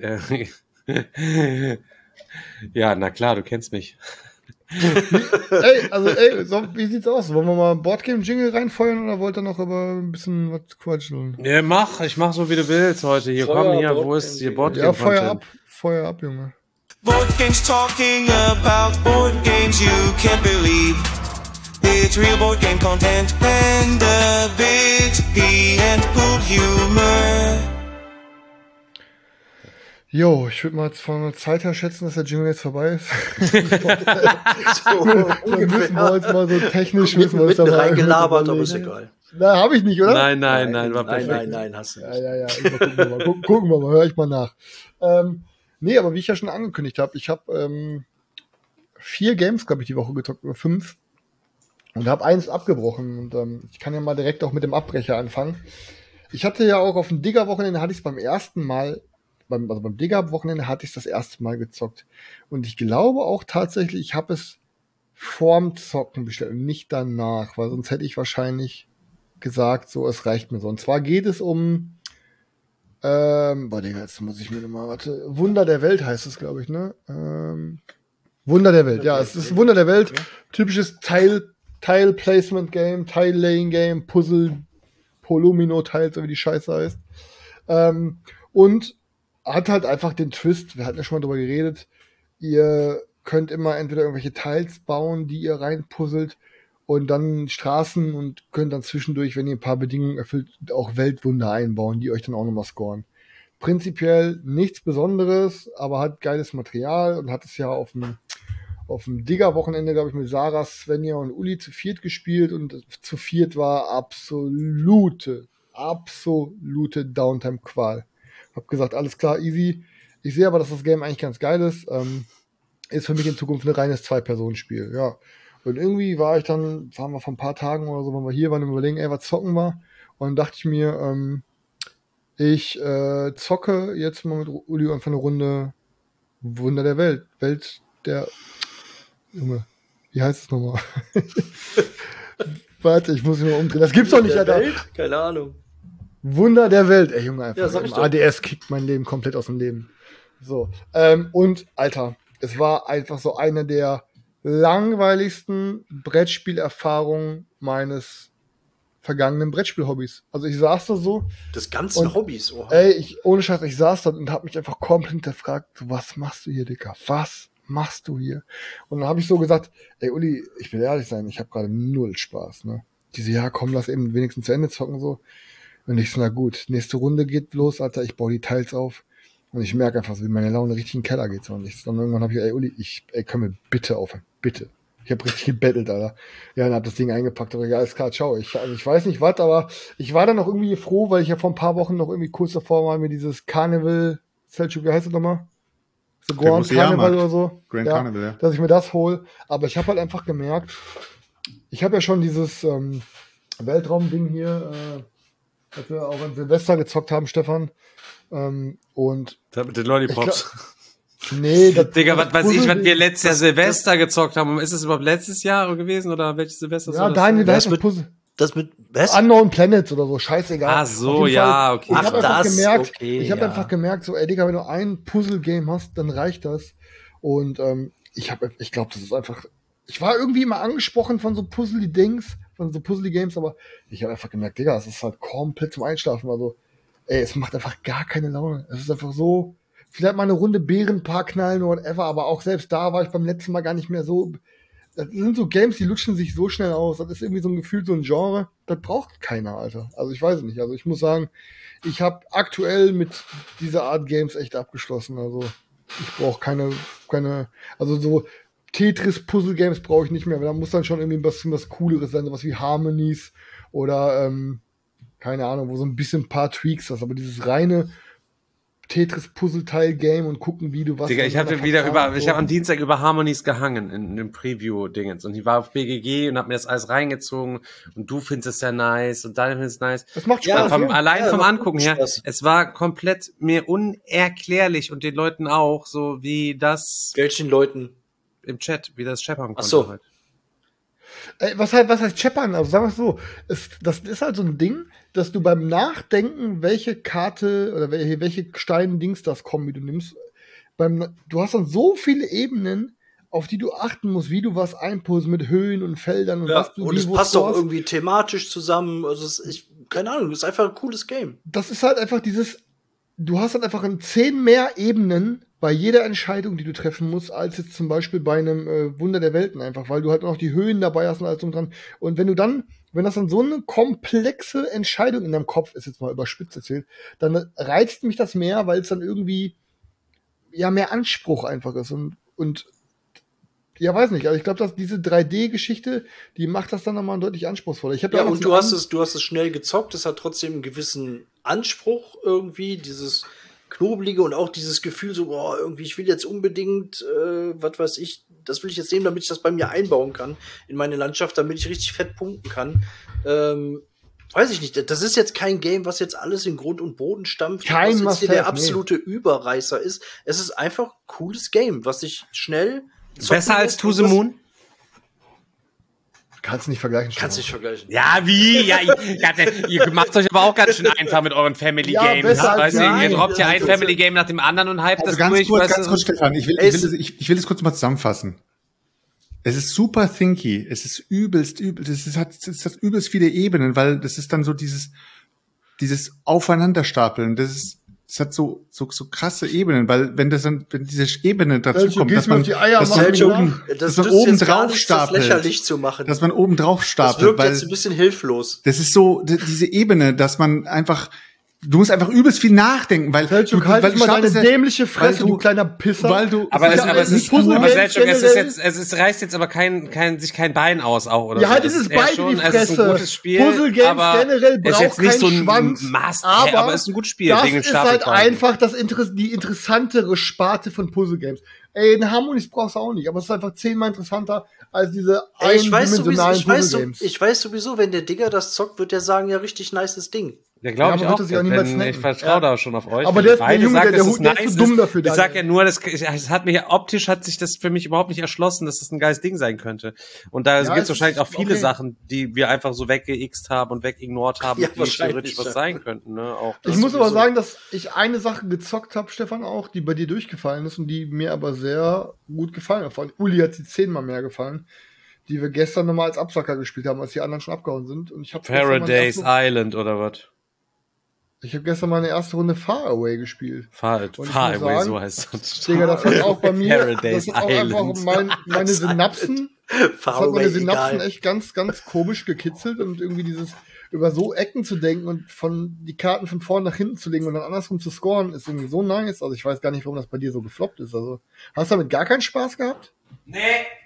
Ja, na klar, du kennst mich. Wie sieht's aus? Wollen wir mal ein Boardgame-Jingle reinfeuern oder wollt ihr noch über ein bisschen was quatschen? Ja, ich mach so, wie du willst heute. Hier, wo ist die Boardgame? Ja, Feuer ab, Junge. Board games talking about board games you can't believe. It's real board game content and a bit pee and poop humor. Jo, ich würde mal von der Zeit her schätzen, dass der Jingle jetzt vorbei ist. So, Dann müssen wir uns mal so technisch müssen wir uns mitten da mal reingelabert, aber ist überlegen. egal. Na, habe ich nicht, oder? Nein, war perfekt. Nein, hast du nicht. Ja. Gucken wir mal, höre ich mal nach. Nee, aber wie ich ja schon angekündigt habe, ich habe 4 Games, glaube ich, die Woche gezockt, oder 5. Und habe 1 abgebrochen. Und ich kann ja mal direkt auch mit dem Abbrecher anfangen. Ich hatte ja auch auf dem Digger-Wochenende, hatte ich es beim ersten Mal, beim Digger-Wochenende hatte ich es das erste Mal gezockt. Und ich glaube auch tatsächlich, ich habe es vorm Zocken bestellt und nicht danach, weil sonst hätte ich wahrscheinlich gesagt, so, es reicht mir so. Und zwar geht es um jetzt muss ich mir nochmal, Wunder der Welt heißt es, glaube ich, ne? Wunder der Welt, ja, es ist Wunder der Welt. Okay. Typisches Tile-Placement-Game, Tile-Laying-Game, Puzzle, Polomino-Tiles, so wie die Scheiße heißt. Und hat halt einfach den Twist, wir hatten ja schon mal drüber geredet, ihr könnt immer entweder irgendwelche Tiles bauen, die ihr reinpuzzelt und dann Straßen und könnt dann zwischendurch, wenn ihr ein paar Bedingungen erfüllt, auch Weltwunder einbauen, die euch dann auch nochmal scoren. Prinzipiell nichts Besonderes, aber hat geiles Material und hat es ja auf dem Digger-Wochenende, glaube ich, mit Sarah, Svenja und Uli zu 4 gespielt und zu 4 war absolute Downtime-Qual. Hab gesagt, alles klar, easy. Ich sehe aber, dass das Game eigentlich ganz geil ist. Ist für mich in Zukunft ein reines 2-Personen-Spiel, ja. Und irgendwie waren wir vor ein paar Tagen oder so, wenn wir hier waren, überlegen, was zocken wir? Und dann dachte ich mir, ich zocke jetzt mal mit Uli einfach eine Runde Wunder der Welt. Junge, wie heißt es nochmal? Warte, ich muss mich mal umdrehen. Das gibt's doch nicht, Alter. Keine Ahnung. Im Ja, ADS kickt mein Leben komplett aus dem Leben. So. Und, Alter, es war einfach so eine der langweiligsten Brettspielerfahrungen meines vergangenen Brettspiel-Hobbys. Also ich saß da so. Des ganzen Hobbys, oha. Ohne Scheiß, ich saß da und hab mich einfach komplett hinterfragt, so, was machst du hier, Dicker? Was machst du hier? Und dann habe ich so gesagt, Uli, ich will ehrlich sein, ich habe gerade 0 Spaß, ne? Diese, ja, komm, lass eben wenigstens zu Ende zocken, so. Und ich so, na gut, nächste Runde geht los, Alter, ich baue die Teils auf. Und ich merke einfach so, wie meine Laune richtig in den Keller geht. So. Und irgendwann habe ich, Uli, können wir bitte aufhören, bitte. Ich habe richtig gebettelt, Alter. Ja, dann hab das Ding eingepackt. Aber ja, alles klar, ciao. Ich weiß nicht was, aber ich war dann noch irgendwie froh, weil ich ja vor ein paar Wochen noch irgendwie kurz davor war, mir dieses Carnival, wie heißt das nochmal? So Grand Carnival oder so. Grand Carnival, ja. Dass ich mir das hole. Aber ich habe halt einfach gemerkt, ich habe ja schon dieses Weltraumding hier, dass wir auch an Silvester gezockt haben, Stefan. Und da mit den Lollipops. Nee, Digga, was weiß ich, was wir letztes Jahr Silvester gezockt haben. Ist es überhaupt letztes Jahr gewesen oder welches Silvester? Ja, da ist ein Puzzle. Das mit was? Unknown Planets oder so, scheißegal. Ah, so, ja, okay. Ich habe einfach gemerkt, so, Digga, wenn du ein Puzzle-Game hast, dann reicht das. Und ich glaube, das ist einfach. Ich war irgendwie immer angesprochen von so Puzzle-Dings, von so Puzzle-Games, aber ich habe einfach gemerkt, Digga, es ist halt komplett zum Einschlafen. Also, es macht einfach gar keine Laune. Es ist einfach so. Vielleicht mal eine Runde Bärenpark knallen oder whatever, aber auch selbst da war ich beim letzten Mal gar nicht mehr so. Das sind so Games, die lutschen sich so schnell aus. Das ist irgendwie so ein Gefühl, so ein Genre, das braucht keiner, Alter. Also ich weiß es nicht. Also ich muss sagen, ich habe aktuell mit dieser Art Games echt abgeschlossen. Also ich brauche keine, also so Tetris-Puzzle-Games brauche ich nicht mehr, weil da muss dann schon irgendwie was Cooleres sein, sowas wie Harmonies oder keine Ahnung, wo so ein bisschen ein paar Tweaks hast, aber dieses reine Tetris-Puzzle-Teil-Game und gucken, wie du was. Digga, ich habe am Dienstag über Harmonies gehangen in dem Preview-Dingens und ich war auf BGG und hab mir das alles reingezogen und du findest es ja nice und Daniel findest es nice. Das macht Spaß. Ja, vom Angucken her, es war komplett mir unerklärlich und den Leuten auch, so wie das. Welchen Leuten? Im Chat, wie das scheppern konnte. Ach so. Halt. Was heißt scheppern? Also sagen wir es so, das ist halt so ein Ding, dass du beim Nachdenken, welche Karte oder welche Stein-Dings das kommen, wie du nimmst, du hast dann so viele Ebenen, auf die du achten musst, wie du was einpulst mit Höhen und Feldern und was du. Und es passt auch irgendwie thematisch zusammen. Also keine Ahnung, das ist einfach ein cooles Game. Das ist halt einfach du hast halt einfach 10 mehr Ebenen bei jeder Entscheidung, die du treffen musst, als jetzt zum Beispiel bei einem Wunder der Welten einfach, weil du halt auch noch die Höhen dabei hast und alles drum dran. Und wenn das dann so eine komplexe Entscheidung in deinem Kopf ist, jetzt mal überspitzt erzählt, dann reizt mich das mehr, weil es dann irgendwie ja mehr Anspruch einfach ist und ja, weiß nicht. Also ich glaube, dass diese 3D-Geschichte, die macht das dann nochmal deutlich anspruchsvoller. Ja, und du hast es schnell gezockt, es hat trotzdem einen gewissen Anspruch irgendwie, dieses Knobelige und auch dieses Gefühl so, boah, irgendwie, ich will jetzt unbedingt, was weiß ich, das will ich jetzt nehmen, damit ich das bei mir einbauen kann in meine Landschaft, damit ich richtig fett punkten kann. Weiß ich nicht, das ist jetzt kein Game, was jetzt alles in Grund und Boden stampft, was jetzt hier der absolute Überreißer ist. Es ist einfach ein cooles Game, was sich schnell besser als To the Moon? Kannst nicht vergleichen. Kannst nicht vergleichen. Ja, wie? Ja, ihr macht euch aber auch ganz schön einfach mit euren Family Games. Weißt du, ihr droppt ja ein Family Game nach dem anderen und hypt das durch. Ganz kurz, Stefan, ich will es kurz mal zusammenfassen. Es ist super thinky, es ist übelst, es hat übelst viele Ebenen, weil das ist dann so dieses Aufeinanderstapeln, es hat so krasse Ebenen, weil wenn diese Ebene dazu kommt, dass man oben drauf stapelt, lächerlich zu machen. Dass man oben drauf stapelt, das wirkt jetzt ein bisschen hilflos. Das ist so diese Ebene, dass man einfach du musst einfach übelst viel nachdenken, weil Selchuk, halt mal deine dämliche Fresse, du kleiner Pisser. Es reißt jetzt aber sich kein Bein aus auch, oder? Ja, halt dieses Bein in die Fresse. Es ist ein gutes Spiel, Puzzle Games generell braucht keinen so Schwanz. Aber es ist ein gutes Spiel. Das ist halt einfach die interessantere Sparte von Puzzle Games. Ey, eine Harmonies brauchst du auch nicht, aber es ist einfach 10-mal interessanter als diese eindimensionalen Puzzle Games. Ich weiß sowieso, wenn der Digger das zockt, wird der sagen, ja, richtig nices Ding. Ja, glaube ich auch. Ich vertraue da schon auf euch. Aber der ist zu dumm dafür. Ich sag ja nur, optisch hat sich das für mich überhaupt nicht erschlossen, dass das ein geiles Ding sein könnte. Und da gibt es wahrscheinlich auch viele Sachen, die wir einfach so weggeixt haben und wegignort haben, die theoretisch was sein könnten. Ne? Auch ich muss aber sagen, dass ich eine Sache gezockt habe, Stefan, auch, die bei dir durchgefallen ist und die mir aber sehr gut gefallen hat. Vor allem Uli hat sie 10-mal mehr gefallen, die wir gestern nochmal als Absacker gespielt haben, als die anderen schon abgehauen sind. Und ich habe Paradise Island oder was? Ich habe gestern meine erste Runde Far Away gespielt. Far Away, so heißt es. Digga, das hat auch bei mir, das ist auch einfach meine Synapsen, das hat meine Synapsen echt ganz, ganz komisch gekitzelt und irgendwie dieses über so Ecken zu denken und die Karten von vorne nach hinten zu legen und dann andersrum zu scoren, ist irgendwie so nice. Also ich weiß gar nicht, warum das bei dir so gefloppt ist. Also hast du damit gar keinen Spaß gehabt? Nee.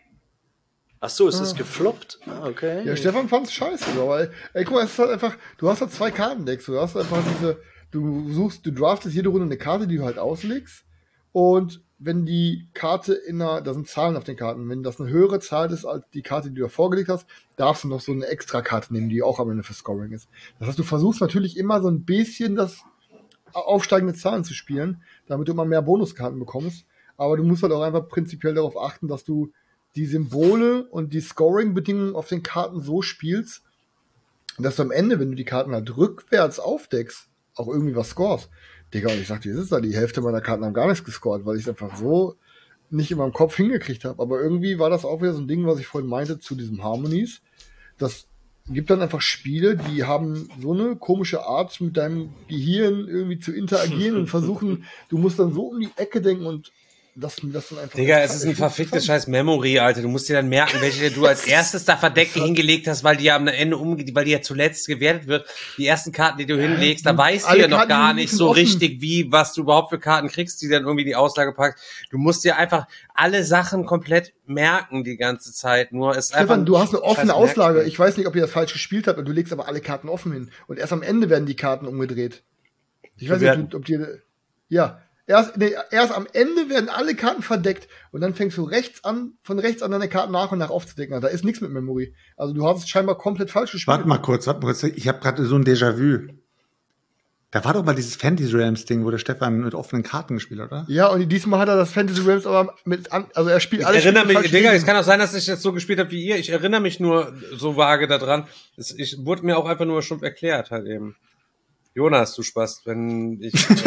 Ach so, ist es gefloppt? Ah, okay. Ja, Stefan fand's scheiße, weil, guck mal, es ist halt einfach, du hast halt 2 Kartendecks, du hast einfach du draftest jede Runde eine Karte, die du halt auslegst, und wenn die Karte da sind Zahlen auf den Karten, wenn das eine höhere Zahl ist als die Karte, die du da vorgelegt hast, darfst du noch so eine extra Karte nehmen, die auch am Ende für Scoring ist. Das heißt, du versuchst natürlich immer so ein bisschen das aufsteigende Zahlen zu spielen, damit du immer mehr Bonuskarten bekommst, aber du musst halt auch einfach prinzipiell darauf achten, dass du die Symbole und die Scoring-Bedingungen auf den Karten so spielst, dass du am Ende, wenn du die Karten halt rückwärts aufdeckst, auch irgendwie was scorest. Digga, und ich sag dir, das ist da, die Hälfte meiner Karten haben gar nichts gescored, weil ich es einfach so nicht in meinem Kopf hingekriegt habe. Aber irgendwie war das auch wieder so ein Ding, was ich vorhin meinte zu diesem Harmonies. Das gibt dann einfach Spiele, die haben so eine komische Art, mit deinem Gehirn irgendwie zu interagieren und versuchen, du musst dann so um die Ecke denken und das dann einfach. Digga, es ist ein verficktes scheiß Memory, Alter. Du musst dir dann merken, welche du als erstes da verdeckt hingelegt hast, weil die ja am Ende weil die ja zuletzt gewertet wird. Die ersten Karten, die du hinlegst, da weißt du ja noch gar nicht so richtig, was du überhaupt für Karten kriegst, die dann irgendwie die Auslage packst. Du musst dir einfach alle Sachen komplett merken die ganze Zeit. Nur ist Stefan, einfach du hast eine offene Auslage. Ich weiß nicht, ob ihr das falsch gespielt habt, und du legst aber alle Karten offen hin. Und erst am Ende werden die Karten umgedreht. Ich weiß nicht, ob dir, ja. Erst am Ende werden alle Karten verdeckt und dann fängst du von rechts an deine Karten nach und nach aufzudecken. Da ist nichts mit Memory. Also du hast es scheinbar komplett falsch gespielt. Warte mal kurz. Ich habe gerade so ein Déjà-vu. Da war doch mal dieses Fantasy Realms Ding, wo der Stefan mit offenen Karten gespielt hat, oder? Ja, und diesmal hat er das Fantasy Realms aber also er spielt alles. Ich erinnere mich, Digga, es kann auch sein, dass ich das so gespielt habe wie ihr. Ich erinnere mich nur so vage daran. Wurde mir auch einfach nur schon erklärt halt eben. Jonas, du Spaß, wenn ich mich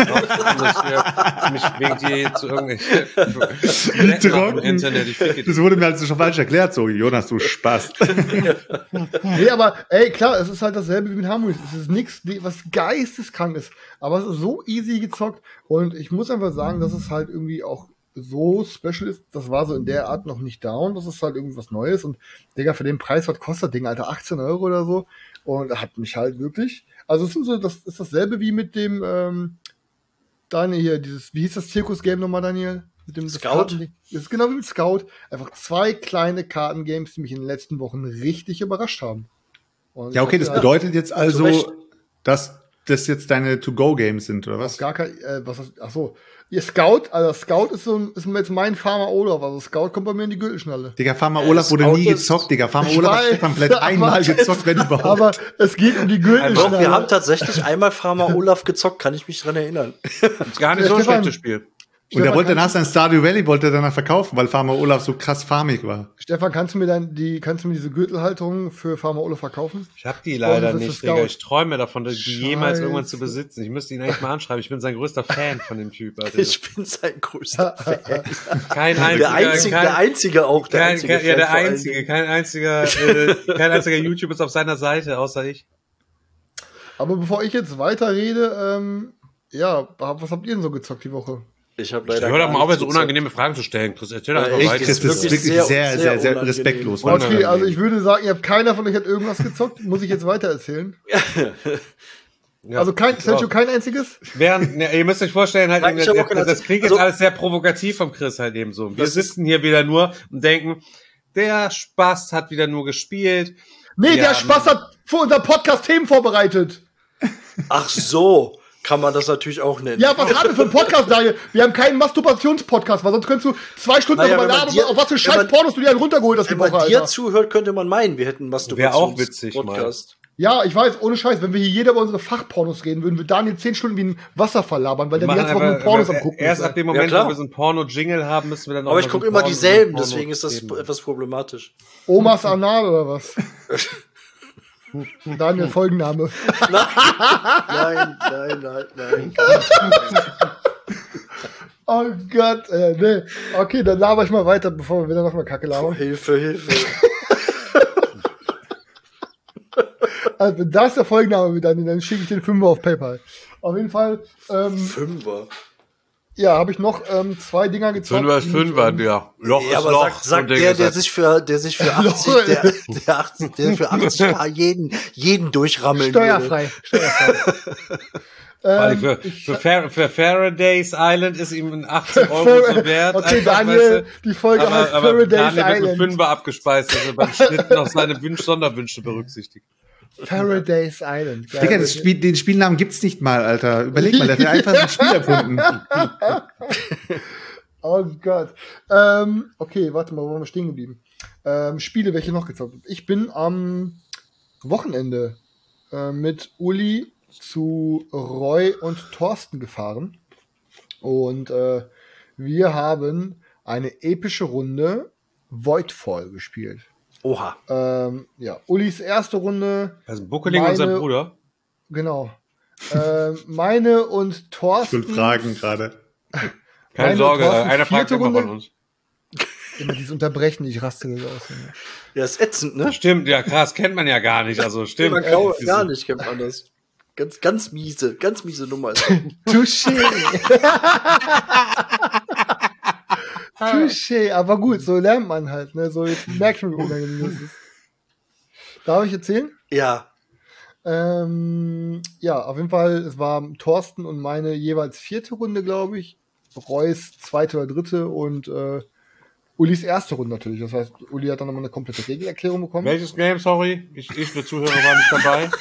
wegen dir zu irgendwelchen Internet, das wurde mir also schon falsch erklärt, so, Jonas, du Spaß. Nee, aber, klar, es ist halt dasselbe wie mit Harmonies. Es ist nichts, was geisteskrank ist. Aber es ist so easy gezockt. Und ich muss einfach sagen, dass es halt irgendwie auch so special ist. Das war so in der Art noch nicht da. Und das ist halt irgendwie was Neues. Und, Digga, für den Preis, was kostet das Ding, Alter? 18 € oder so. Und hat mich halt wirklich, also es ist so, das ist dasselbe wie mit dem, Daniel hier, wie hieß das Zirkus-Game nochmal, Daniel? Mit dem Scout? Das ist genau wie mit Scout. Einfach 2 kleine Kartengames, die mich in den letzten Wochen richtig überrascht haben. Und Ja, okay, das bedeutet jetzt also, dass das jetzt deine To-Go-Games sind, oder was? Gar kein, achso. Ihr Scout, also Scout ist jetzt mein Farmer Olaf. Also Scout kommt bei mir in die Gürtelschnalle. Digga, Farmer Olaf wurde nie gezockt, Digga. Farmer Olaf hat Stefan vielleicht einmal gezockt, wenn überhaupt. Aber es geht um die Gürtelschnalle. Doch, wir haben tatsächlich einmal Farmer Olaf gezockt, kann ich mich dran erinnern. Ist gar nicht so ein schlechtes Spiel. Und er wollte danach sein Stardew Valley danach verkaufen, weil Farmer Olaf so krass farmig war. Stefan, kannst du mir diese Gürtelhalterung für Farmer Olaf verkaufen? Ich hab die leider nicht, Digga. Ich träume davon, die jemals irgendwann zu besitzen. Ich müsste ihn eigentlich mal anschreiben. Ich bin sein größter Fan von dem Typ. Alter. Ich bin sein größter Fan. Kein einziger. Der einzige auch. Kein einziger YouTuber ist auf seiner Seite, außer ich. Aber bevor ich jetzt weiterrede, was habt ihr denn so gezockt die Woche? Ich habe leider. Hör doch mal auf, so unangenehme Fragen zu stellen, Chris. Erzähl doch einfach weiter. Das ist wirklich sehr respektlos. Okay, also ich würde sagen, keiner von euch hat irgendwas gezockt. Muss ich jetzt weiter erzählen? Ja. Also Sergio, kein einziges? Ihr müsst euch vorstellen, halt, das klingt jetzt alles sehr provokativ vom Chris halt eben so. Wir sitzen hier wieder nur und denken, der Spaß hat wieder nur gespielt. Nee, der Spaß hat für unser Podcast Themen vorbereitet. Ach so. Kann man das natürlich auch nennen. Ja, was haben wir für einen Podcast, Daniel? Wir haben keinen Masturbations-Podcast, weil sonst könntest du 2 Stunden darüber labern, auf was für scheiß Pornos du dir einen runtergeholt hast die Woche, Alter. Wenn man dir zuhört, könnte man meinen, wir hätten einen Masturbations-Podcast. Ja, ich weiß, ohne Scheiß, wenn wir hier jeder über unsere Fachpornos reden, würden wir Daniel 10 Stunden wie ein Wasserfall labern, weil der die ganze Woche mit Pornos am gucken ist. Erst ab dem Moment, wo wir so einen Porno-Jingle haben, müssen wir dann auch. Aber ich gucke immer dieselben, deswegen ist das etwas problematisch. Omas Anal oder was? Daniel, Folgenname. Nein. Oh Gott, nee. Okay, dann laber ich mal weiter, bevor wir wieder nochmal Kacke labern. Hilfe. Also, wenn das der Folgenname wird, dann schicke ich den 5er auf PayPal. Auf jeden Fall. 5er. Ja, habe ich noch 2 Dinger gezockt. 5er ist 5er, ja. Loch ist aber Loch. Sagt der sich für 80, der für 80 jeden durchrammeln Steuerfrei. Für Faraday's Island ist ihm 18 € so wert. Okay, Daniel, die Folge heißt Faraday's Daniel Island. wird mit 5er abgespeist, dass er beim Schnitt noch seine Sonderwünsche berücksichtigt. Faraday's Island. Digga, den Spielnamen gibt's nicht mal, Alter. Überleg mal, der hat einfach ein Spiel erfunden. Oh Gott. Okay, warte mal, wo waren wir stehen geblieben? Spiele, welche noch gezockt habe. Ich bin am Wochenende mit Uli zu Roy und Thorsten gefahren. Und wir haben eine epische Runde Voidfall gespielt. Oha. Ulis erste Runde. Also Buckeling und sein Bruder. Genau. Meine und Thorsten. Ich will fragen gerade. Keine Sorge, einer fragt immer von uns. Immer dieses Unterbrechen, ich raste das aus. Ja, ist ätzend, ne? Stimmt, ja krass, kennt man ja gar nicht. Also stimmt. Gar nicht kennt man das. Ganz miese Nummer. Touché. Touché, aber gut, so lernt man halt, ne? So, jetzt merkt man, wie unangenehm das ist. Darf ich erzählen? Ja. Ja, auf jeden Fall, es war Thorsten und meine jeweils 4. Runde, glaube ich. Reus 2. oder 3. und Ulis erste Runde natürlich. Das heißt, Uli hat dann nochmal eine komplette Regelerklärung bekommen. Welches Game, sorry? Ich für Zuhörer war nicht dabei.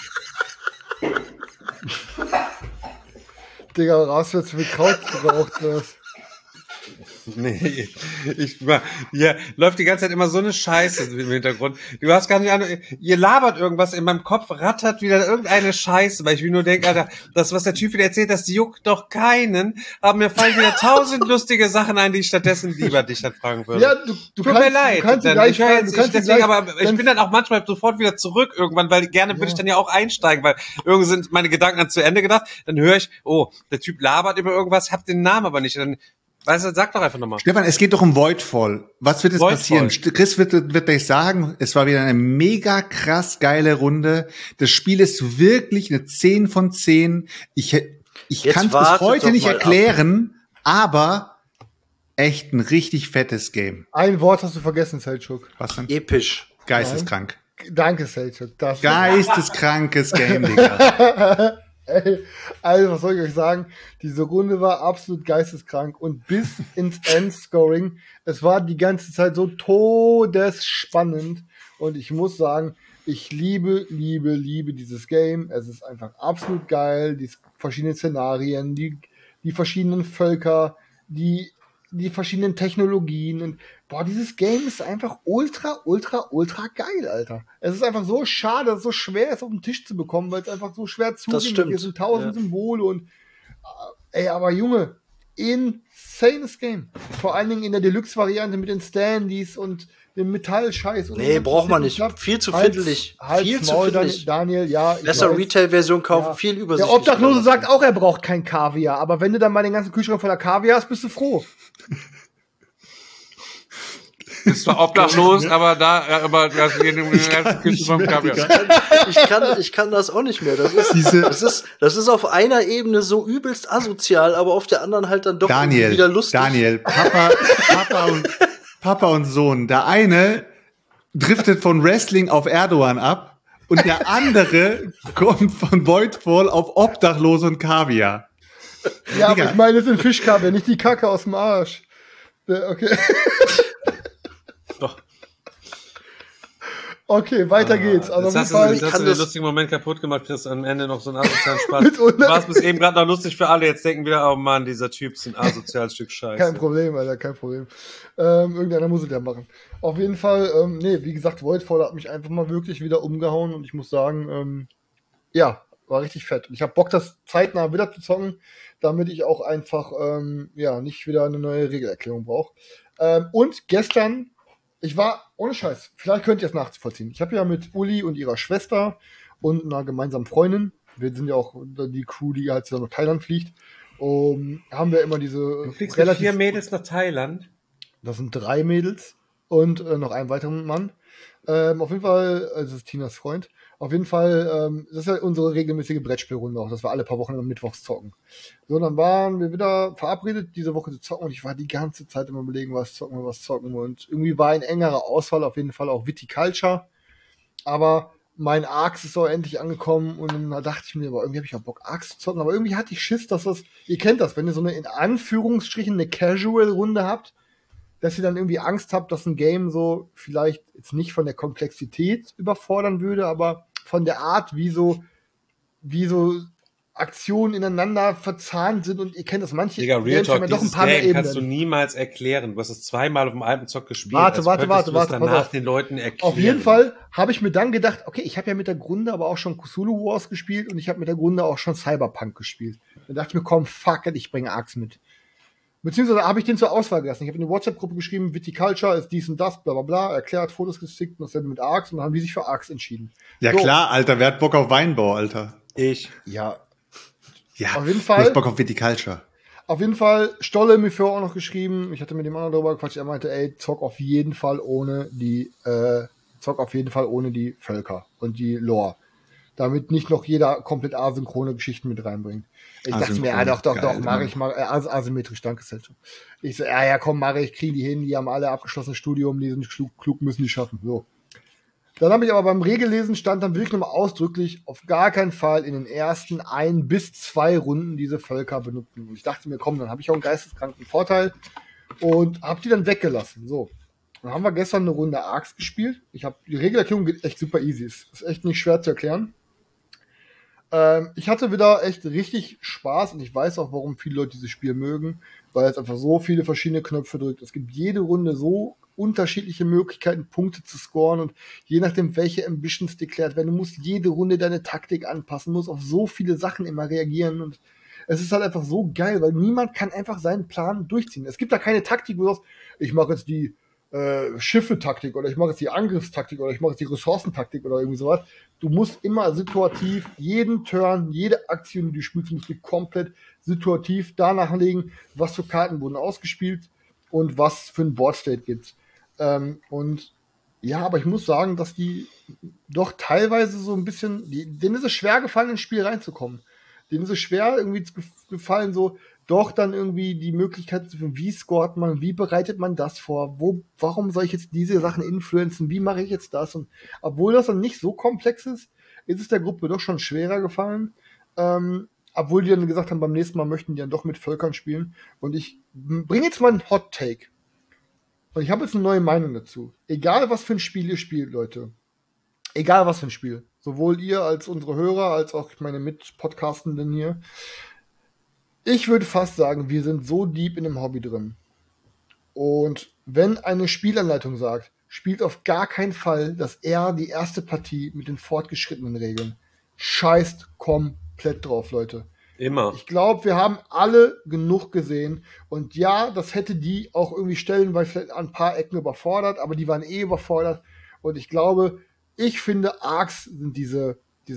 Digga, raus jetzt mit Kraut geraucht. Nee, hier läuft die ganze Zeit immer so eine Scheiße im Hintergrund. Du hast gar nicht Ahnung, ihr labert irgendwas, in meinem Kopf rattert wieder irgendeine Scheiße, weil ich mir nur denke, Alter, das, was der Typ wieder erzählt, das juckt doch keinen. Aber mir fallen wieder 1000 lustige Sachen ein, die ich stattdessen lieber dich dann fragen würde. Ja, du Tut kannst, mir leid. du kannst Dann, gleich ich höre fragen, jetzt, du kannst deswegen, gleich, aber ich bin dann auch manchmal sofort wieder zurück irgendwann, weil gerne würde ich dann ja auch einsteigen, weil irgendwie sind meine Gedanken dann zu Ende gedacht. Dann höre ich, oh, der Typ labert über irgendwas, hab den Namen aber nicht. Dann, weißt du, sag doch einfach nochmal. Stefan, es geht doch um Voidfall. Was wird jetzt Voidfall. passieren? Chris wird euch sagen, es war wieder eine mega krass geile Runde. Das Spiel ist wirklich eine 10 von 10. Ich kann es bis heute nicht erklären, aber echt ein richtig fettes Game. Ein Wort hast du vergessen, Selchuk. Was denn? Episch. Geisteskrank. Danke, Selchuk. Geisteskrankes Game, Digga. Ey, also, was soll ich euch sagen? Diese Runde war absolut geisteskrank und bis ins Endscoring, es war die ganze Zeit so todesspannend und ich muss sagen, ich liebe dieses Game. Es ist einfach absolut geil, die verschiedenen Szenarien, die verschiedenen Völker, die verschiedenen Technologien und boah, dieses Game ist einfach ultra geil, Alter. Es ist einfach so schade, dass es so schwer ist, auf den Tisch zu bekommen, weil es einfach so schwer zugänglich ist und 1000 Symbole und ey, aber Junge, insanes Game. Vor allen Dingen in der Deluxe-Variante mit den Standys und dem Metallscheiß. Nee, braucht man nicht. Viel zu fiddelig. Viel zu fiddelig. Daniel, ja. Besser Retail-Version kaufen, viel übersichtlicher. Der Obdachlose sagt auch, er braucht kein Kaviar, aber wenn du dann mal den ganzen Kühlschrank voller Kaviar hast, bist du froh. Bist zwar obdachlos, aber du hast hier den ganzen Kühlschrank Kaviar. Ich kann das auch nicht mehr. Das ist auf einer Ebene so übelst asozial, aber auf der anderen halt dann doch wieder lustig. Daniel, Papa und Sohn. Der eine driftet von Wrestling auf Erdogan ab und der andere kommt von Voidfall auf Obdachlose und Kaviar. Ja, Digga. Aber ich meine, das sind Fischkaviar, nicht die Kacke aus dem Arsch. Okay. Doch. Okay, weiter geht's. Also hast du den lustigen Moment kaputt gemacht, Chris, am Ende noch so einen asozialen Spaß. Du warst bis eben gerade noch lustig für alle, jetzt denken wir, oh Mann, dieser Typ ist ein asoziales Stück Scheiße. Kein Problem, Alter, kein Problem. Irgendeiner muss es ja machen. Auf jeden Fall, wie gesagt, Voidfall hat mich einfach mal wirklich wieder umgehauen und ich muss sagen, ja, war richtig fett. Und ich habe Bock, das zeitnah wieder zu zocken, damit ich auch einfach, nicht wieder eine neue Regelerklärung brauche. Und gestern, ich war, ohne Scheiß, vielleicht könnt ihr es nachvollziehen. Ich habe ja mit Uli und ihrer Schwester und einer gemeinsamen Freundin, wir sind ja auch die Crew, die halt nach Thailand fliegt, haben wir immer diese... Du fliegst mit 4 Mädels nach Thailand? Das sind 3 Mädels und noch einen weiteren Mann. Auf jeden Fall, das ist Tinas Freund, auf jeden Fall, das ist ja unsere regelmäßige Brettspielrunde auch, dass wir alle paar Wochen am Mittwochs zocken. So, dann waren wir wieder verabredet, diese Woche zu zocken und ich war die ganze Zeit immer überlegen, was zocken und irgendwie war ein engerer Auswahl, auf jeden Fall auch Viticulture, aber mein Arx ist auch endlich angekommen und dann dachte ich mir, aber irgendwie habe ich auch Bock, Arx zu zocken, aber irgendwie hatte ich Schiss, dass das, ihr kennt das, wenn ihr so eine, in Anführungsstrichen, eine Casual-Runde habt, dass ihr dann irgendwie Angst habt, dass ein Game so vielleicht jetzt nicht von der Komplexität überfordern würde, aber von der Art, wie so Aktionen ineinander verzahnt sind und ihr kennt das, manche Digga, Real Talk, doch ein paar mehr Game kannst du niemals erklären. Du hast es zweimal auf dem alten Zock gespielt. Warte, danach den Leuten erklären. Auf jeden Fall habe ich mir dann gedacht, okay, ich habe ja mit der Grunde aber auch schon Cthulhu Wars gespielt und ich habe mit der Grunde auch schon Cyberpunk gespielt. Dann dachte ich mir, komm, fuck it, ich bringe Arx mit. Beziehungsweise habe ich den zur Auswahl gelassen. Ich habe in die WhatsApp-Gruppe geschrieben, Viticulture ist dies und das, bla bla bla, erklärt, Fotos gestickt und dasselbe mit Arx und dann haben die sich für Arx entschieden. Ja so. Klar, Alter, wer hat Bock auf Weinbau, Alter? Ich. Ja, auf jeden Fall. Du hast Bock auf Viticulture. Auf jeden Fall, Stolle mir vorher auch noch geschrieben, ich hatte mit dem anderen darüber gequatscht, er meinte, ey, zock auf jeden Fall ohne die Völker und die Lore. Damit nicht noch jeder komplett asynchrone Geschichten mit reinbringt. Ich dachte mir, ja, doch, mache ich mal, asymmetrisch, danke, Selchuk. Ich so, ja, komm, mache ich, kriegen die hin, die haben alle abgeschlossenes Studium, die sind klug, müssen die schaffen, so. Dann habe ich aber beim Regellesen stand dann wirklich nochmal ausdrücklich, auf gar keinen Fall in den ersten 1 bis 2 Runden diese Völker benutzen. Und ich dachte mir, komm, dann habe ich auch einen geisteskranken Vorteil und habe die dann weggelassen, so. Dann haben wir gestern eine Runde Arx gespielt. Die Regelerklärung geht echt super easy, ist echt nicht schwer zu erklären. Ich hatte wieder echt richtig Spaß und ich weiß auch, warum viele Leute dieses Spiel mögen, weil es einfach so viele verschiedene Knöpfe drückt. Es gibt jede Runde so unterschiedliche Möglichkeiten, Punkte zu scoren und je nachdem, welche Ambitions deklärt werden, du musst jede Runde deine Taktik anpassen, musst auf so viele Sachen immer reagieren und es ist halt einfach so geil, weil niemand kann einfach seinen Plan durchziehen. Es gibt da keine Taktik, wo du sagst, ich mache jetzt die Schiffe-Taktik oder ich mache jetzt die Angriffstaktik oder ich mache jetzt die Ressourcentaktik oder irgendwie sowas. Du musst immer situativ jeden Turn, jede Aktion, die du spielst, musst du komplett situativ danach legen, was für Karten wurden ausgespielt und was für ein Board-State gibt's. Und ja, aber ich muss sagen, dass die doch teilweise so ein bisschen, denen ist es schwer gefallen, ins Spiel reinzukommen. Denen ist es schwer irgendwie gefallen, so doch dann irgendwie die Möglichkeit zu finden, wie scoret man, wie bereitet man das vor, warum soll ich jetzt diese Sachen influenzen, wie mache ich jetzt das? Und obwohl das dann nicht so komplex ist es der Gruppe doch schon schwerer gefallen. Obwohl die dann gesagt haben, beim nächsten Mal möchten die dann doch mit Völkern spielen. Und ich bringe jetzt mal einen Hot Take. Und ich habe jetzt eine neue Meinung dazu. Egal, was für ein Spiel ihr spielt, Leute. Egal, was für ein Spiel. Sowohl ihr als unsere Hörer, als auch meine Mitpodcastenden hier. Ich würde fast sagen, wir sind so deep in dem Hobby drin. Und wenn eine Spielanleitung sagt, spielt auf gar keinen Fall das die erste Partie mit den fortgeschrittenen Regeln. Scheißt komplett drauf, Leute. Immer. Ich glaube, wir haben alle genug gesehen. Und ja, das hätte die auch irgendwie stellenweise vielleicht an ein paar Ecken überfordert, aber die waren überfordert. Und ich finde, Arcs sind diese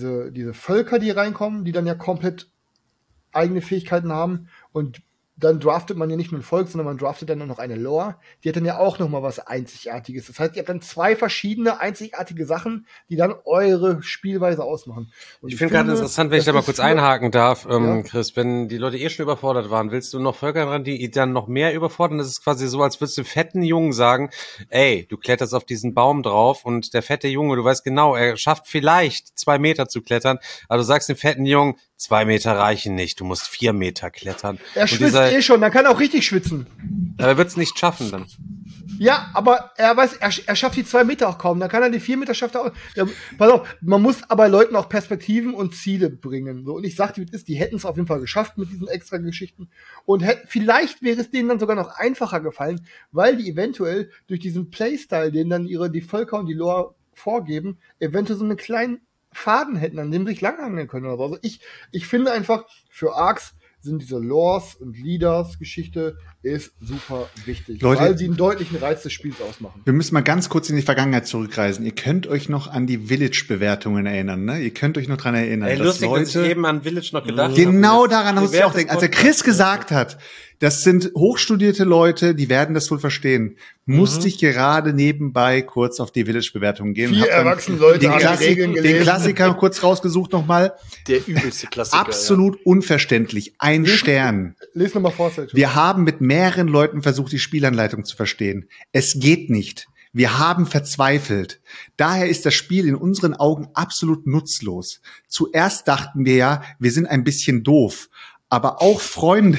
Völker, die reinkommen, die dann ja komplett eigene Fähigkeiten haben und dann draftet man ja nicht nur ein Volk, sondern man draftet dann noch eine Lore. Die hat dann ja auch noch mal was Einzigartiges. Das heißt, ihr habt dann 2 verschiedene einzigartige Sachen, die dann eure Spielweise ausmachen. Und ich finde gerade interessant, wenn ich da mal kurz einhaken darf, ja. Chris, wenn die Leute schon überfordert waren, willst du noch Völker dran, die dann noch mehr überfordern? Das ist quasi so, als würdest du fetten Jungen sagen, ey, du kletterst auf diesen Baum drauf und der fette Junge, du weißt genau, er schafft vielleicht 2 Meter zu klettern, aber du sagst dem fetten Jungen, 2 Meter reichen nicht, du musst 4 Meter klettern. Er schwitzt schon, dann kann er auch richtig schwitzen. Aber er wird es nicht schaffen dann. Ja, aber er schafft die 2 Meter auch kaum, dann kann er die 4 Meter schafft er auch. Ja, pass auf, man muss aber Leuten auch Perspektiven und Ziele bringen. So, und ich sag dir, die hätten es auf jeden Fall geschafft mit diesen extra Geschichten. Und vielleicht wäre es denen dann sogar noch einfacher gefallen, weil die eventuell durch diesen Playstyle, den dann die Völker und die Lore vorgeben, eventuell so einen kleinen Faden hätten, an dem sie sich langhangeln können oder so. Also ich finde einfach, für Arcs sind diese Lores und Leaders Geschichte ist super wichtig, Leute, weil sie einen deutlichen Reiz des Spiels ausmachen. Wir müssen mal ganz kurz in die Vergangenheit zurückreisen. Ihr könnt euch noch an die Village-Bewertungen erinnern, ne? Ihr könnt euch noch dran erinnern. Ey, lustig, dass ich eben an Village noch gedacht habe. Genau daran muss ich auch denken. Als der Chris gesagt hat, das sind hochstudierte Leute, die werden das wohl verstehen, musste ich gerade nebenbei kurz auf die Village-Bewertungen gehen. 4 erwachsene Leute haben die Regeln gelesen. Den Klassiker kurz rausgesucht nochmal. Der übelste Klassiker. Absolut unverständlich. Ein Stern. Lies nochmal vor, Sergio. Wir haben mit mehreren Leuten versucht, die Spielanleitung zu verstehen. Es geht nicht. Wir haben verzweifelt. Daher ist das Spiel in unseren Augen absolut nutzlos. Zuerst dachten wir ja, wir sind ein bisschen doof. Aber auch Freunde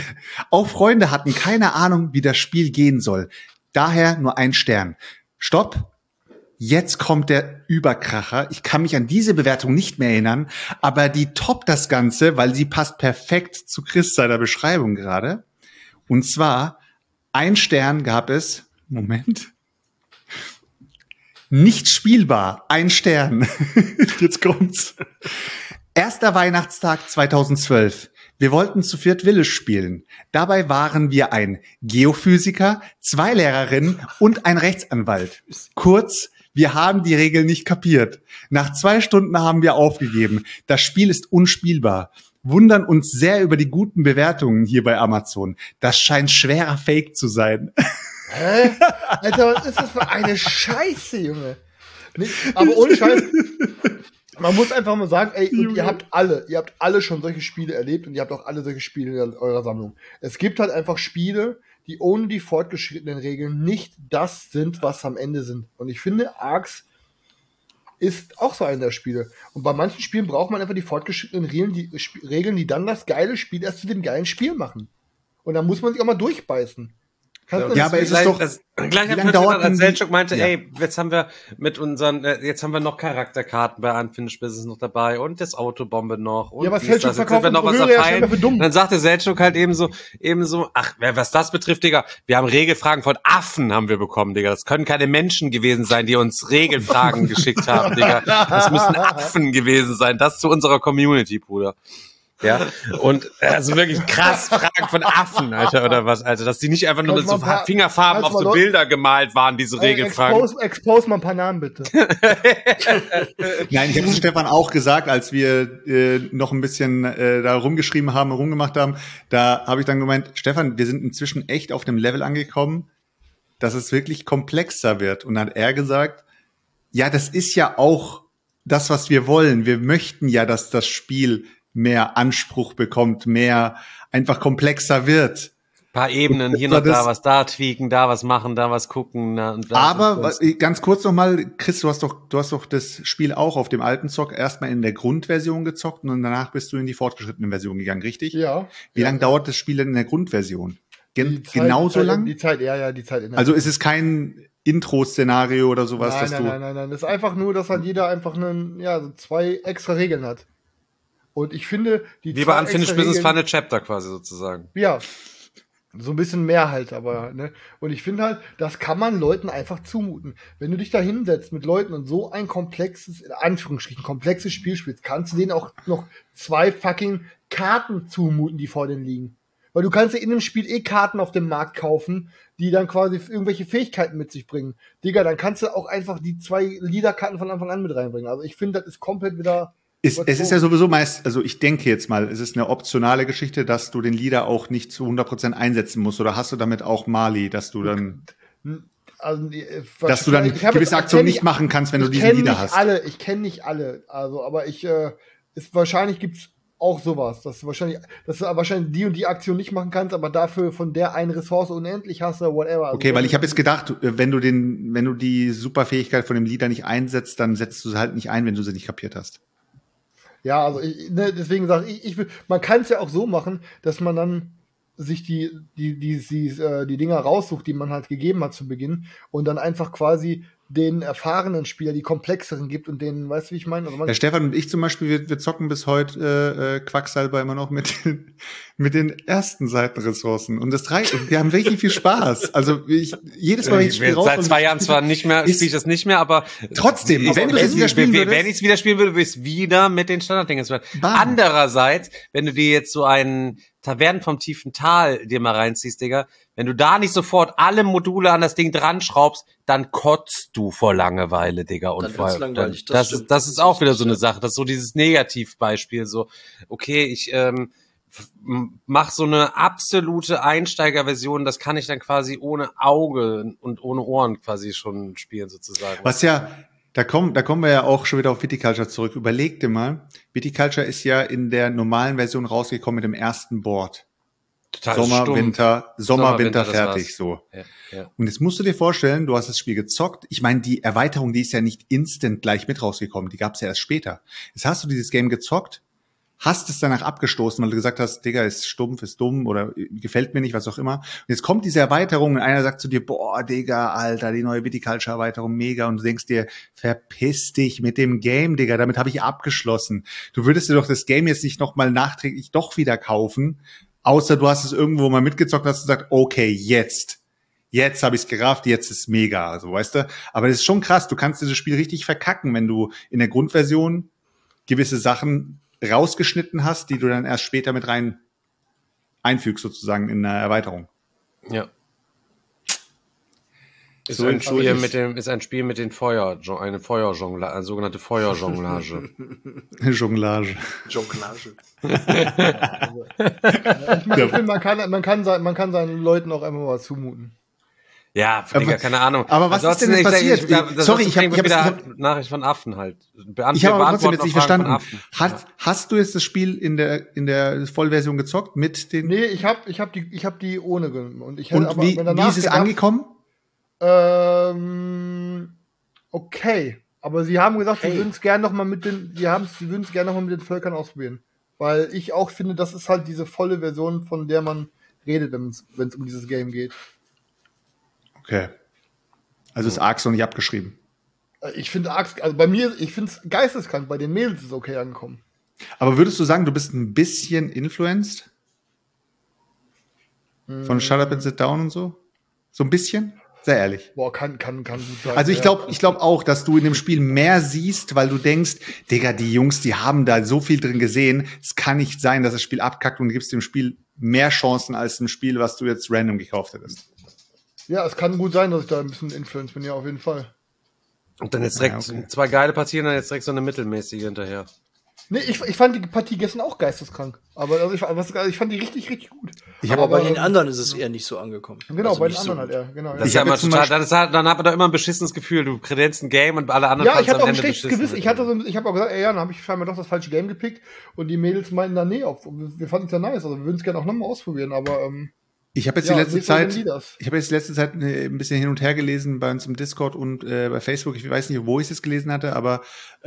hatten keine Ahnung, wie das Spiel gehen soll. Daher nur 1 Stern. Stopp. Jetzt kommt der Überkracher. Ich kann mich an diese Bewertung nicht mehr erinnern, aber die toppt das Ganze, weil sie passt perfekt zu Chris seiner Beschreibung gerade. Und zwar 1 Stern gab es, Moment, nicht spielbar, 1 Stern. Jetzt kommt's. 1. Weihnachtstag 2012. Wir wollten zu 4 Village spielen. Dabei waren wir ein Geophysiker, 2 Lehrerinnen und ein Rechtsanwalt. Kurz, wir haben die Regeln nicht kapiert. Nach 2 Stunden haben wir aufgegeben. Das Spiel ist unspielbar. Wundern uns sehr über die guten Bewertungen hier bei Amazon. Das scheint schwerer Fake zu sein. Hä? Alter, was ist das für eine Scheiße, Junge? Nee, aber ohne Scheiß. Man muss einfach mal sagen, ey, und ihr habt alle schon solche Spiele erlebt und ihr habt auch alle solche Spiele in eurer Sammlung. Es gibt halt einfach Spiele, die ohne die fortgeschrittenen Regeln nicht das sind, was am Ende sind. Und ich finde, Arcs ist auch so einer der Spiele. Und bei manchen Spielen braucht man einfach die fortgeschrittenen Regeln, die dann das geile Spiel erst zu dem geilen Spiel machen. Und dann muss man sich auch mal durchbeißen. Ja, aber es ist doch... Gleich am Tag, als Selchuk meinte, ey, jetzt haben wir noch Charakterkarten bei Unfinished Business noch dabei und das Autobombe noch und was Selchuk verkauft, noch was verteilen. Dann sagte Selchuk halt ebenso, ach, was das betrifft, Digga, wir haben Regelfragen von Affen haben wir bekommen, Digga. Das können keine Menschen gewesen sein, die uns Regelfragen geschickt haben, Digga. Das müssen Affen gewesen sein. Das zu unserer Community, Bruder. Ja, und also wirklich krass Fragen von Affen, Alter, oder was, Alter, dass die nicht einfach nur mit so Fingerfarben auf so Bilder gemalt waren, diese Regelfragen. Expose mal ein paar Namen, bitte. Nein, ich habe es Stefan auch gesagt, als wir noch ein bisschen da rumgemacht haben, da habe ich dann gemeint, Stefan, wir sind inzwischen echt auf dem Level angekommen, dass es wirklich komplexer wird. Und dann hat er gesagt, ja, das ist ja auch das, was wir wollen. Wir möchten ja, dass das Spiel mehr Anspruch bekommt, mehr einfach komplexer wird. Ein paar Ebenen, hier noch da was da tweaken, da was machen, da was gucken. Aber ganz kurz nochmal, Chris, du hast doch das Spiel auch auf dem alten Zock erstmal in der Grundversion gezockt und danach bist du in die fortgeschrittene Version gegangen, richtig? Ja. Wie lange dauert das Spiel denn in der Grundversion? Genauso lang? Die Zeit. Also ist es kein Intro-Szenario oder sowas? Nein. Das ist einfach nur, dass halt jeder einfach so 2 extra Regeln hat. Und ich finde, wie bei Unfinished Business Final Chapter quasi sozusagen. Ja, so ein bisschen mehr halt, aber, ne. Und ich finde halt, das kann man Leuten einfach zumuten. Wenn du dich da hinsetzt mit Leuten und so ein komplexes, in Anführungsstrichen, komplexes Spiel spielst, kannst du denen auch noch 2 fucking Karten zumuten, die vor denen liegen. Weil du kannst ja in dem Spiel Karten auf dem Markt kaufen, die dann quasi irgendwelche Fähigkeiten mit sich bringen. Digga, dann kannst du auch einfach die 2 Leader-Karten von Anfang an mit reinbringen. Also ich finde, das ist komplett wieder... Es ist ja sowieso meist, also ich denke jetzt mal, es ist eine optionale Geschichte, dass du den Leader auch nicht zu 100% einsetzen musst. Oder hast du damit auch Mali, dass du dann gewisse Aktionen nicht machen kannst, wenn du diesen Leader hast? Ich kenne nicht alle, also, aber wahrscheinlich gibt's auch sowas, dass du wahrscheinlich die und die Aktion nicht machen kannst, aber dafür von der einen Ressource unendlich hast oder whatever. Also okay, weil ich habe jetzt gedacht, wenn du die Superfähigkeit von dem Leader nicht einsetzt, dann setzt du sie halt nicht ein, wenn du sie nicht kapiert hast. Ja, also deswegen sage ich, man kann es ja auch so machen, dass man dann sich die Dinger raussucht, die man halt gegeben hat zu Beginn und dann einfach quasi den erfahrenen Spieler die komplexeren gibt und denen, weißt du, wie ich meine? Also der Stefan und ich zum Beispiel, wir zocken bis heute Quacksalber immer noch mit den ersten Seitenressourcen und wir haben richtig viel Spaß. Also jedes Mal, wenn ich spiele seit 2 Jahren zwar nicht mehr, spiele ich das nicht mehr, aber trotzdem, wenn du es wieder spielen würdest, wenn ich es wieder spielen würde, würde ich es wieder mit den Standarddingen spielen. Andererseits, wenn du dir jetzt so einen Tavernen vom tiefen Tal dir mal reinziehst, Digga, wenn du da nicht sofort alle Module an das Ding dran schraubst, dann kotzt du vor Langeweile, Digga. Und das ist auch wieder so eine Sache. Das ist so dieses Negativbeispiel. So, okay, ich mach so eine absolute Einsteigerversion, das kann ich dann quasi ohne Auge und ohne Ohren quasi schon spielen, sozusagen. Was ja, da kommen wir ja auch schon wieder auf Viticulture zurück. Überleg dir mal, Viticulture ist ja in der normalen Version rausgekommen mit dem ersten Board. Total Sommer, Winter, fertig, so. Ja. Und jetzt musst du dir vorstellen, du hast das Spiel gezockt. Ich meine, die Erweiterung, die ist ja nicht instant gleich mit rausgekommen. Die gab es ja erst später. Jetzt hast du dieses Game gezockt, hast es danach abgestoßen, weil du gesagt hast, Digga, ist stumpf, ist dumm oder gefällt mir nicht, was auch immer. Und jetzt kommt diese Erweiterung und einer sagt zu dir, boah, Digga, Alter, die neue Viticulture-Erweiterung, mega. Und du denkst dir, verpiss dich mit dem Game, Digga, damit habe ich abgeschlossen. Du würdest dir doch das Game jetzt nicht nochmal nachträglich doch wieder kaufen, außer du hast es irgendwo mal mitgezockt und hast gesagt, okay, jetzt habe ich es gerafft, jetzt ist mega, also weißt du. Aber das ist schon krass, du kannst dieses Spiel richtig verkacken, wenn du in der Grundversion gewisse Sachen rausgeschnitten hast, die du dann erst später mit rein einfügst, sozusagen in einer Erweiterung. Ja. Ist ein Spiel mit den eine Feuerjonglage, eine sogenannte Feuerjonglage. Jonglage. Ich finde, man kann seinen Leuten auch einfach was zumuten. Ja, Digga, keine Ahnung. Aber was ist denn jetzt passiert? Ich habe Nachricht von Affen halt. Ich habe aber trotzdem jetzt nicht verstanden. Hast du jetzt das Spiel in der Vollversion gezockt mit den? Nee, ich hab die ohne und wie ist es angekommen? Okay, aber sie haben gesagt, sie würden es gerne noch mal mit den Völkern ausprobieren, weil ich auch finde, das ist halt diese volle Version, von der man redet, wenn es um dieses Game geht. Okay. Also ist Arx noch nicht abgeschrieben. Ich finde Arx, also bei mir, ich finde es geisteskrank, bei den Mädels ist es okay angekommen. Aber würdest du sagen, du bist ein bisschen influenced? Von Shut Up and Sit Down und so? So ein bisschen? Sehr ehrlich. Boah, kann gut sein. Also ich glaube auch, dass du in dem Spiel mehr siehst, weil du denkst, Digga, die Jungs, die haben da so viel drin gesehen. Es kann nicht sein, dass das Spiel abkackt und du gibst dem Spiel mehr Chancen als dem Spiel, was du jetzt random gekauft hättest. Ja, es kann gut sein, dass ich da ein bisschen influenced bin, ja, auf jeden Fall. Und dann jetzt direkt 2 geile Partien und dann jetzt direkt so eine mittelmäßige hinterher. Nee, ich fand die Partie gestern auch geisteskrank. Aber also ich fand die richtig, richtig gut. Aber bei den anderen ist es eher nicht so angekommen. Genau, also bei den anderen halt eher. Genau, das ist ja immer total, dann hat man da immer ein beschissenes Gefühl. Du kredenzt ein Game und alle anderen ja, ich hatte auch ein Ende schlechtes Gewissen. Ich habe auch gesagt, dann habe ich scheinbar doch das falsche Game gepickt. Und die Mädels meinten dann, nee, wir fanden es ja nice. Also wir würden es gerne auch nochmal ausprobieren. Aber ich habe jetzt die letzte Zeit ein bisschen hin und her gelesen bei uns im Discord und bei Facebook. Ich weiß nicht, wo ich es gelesen hatte, aber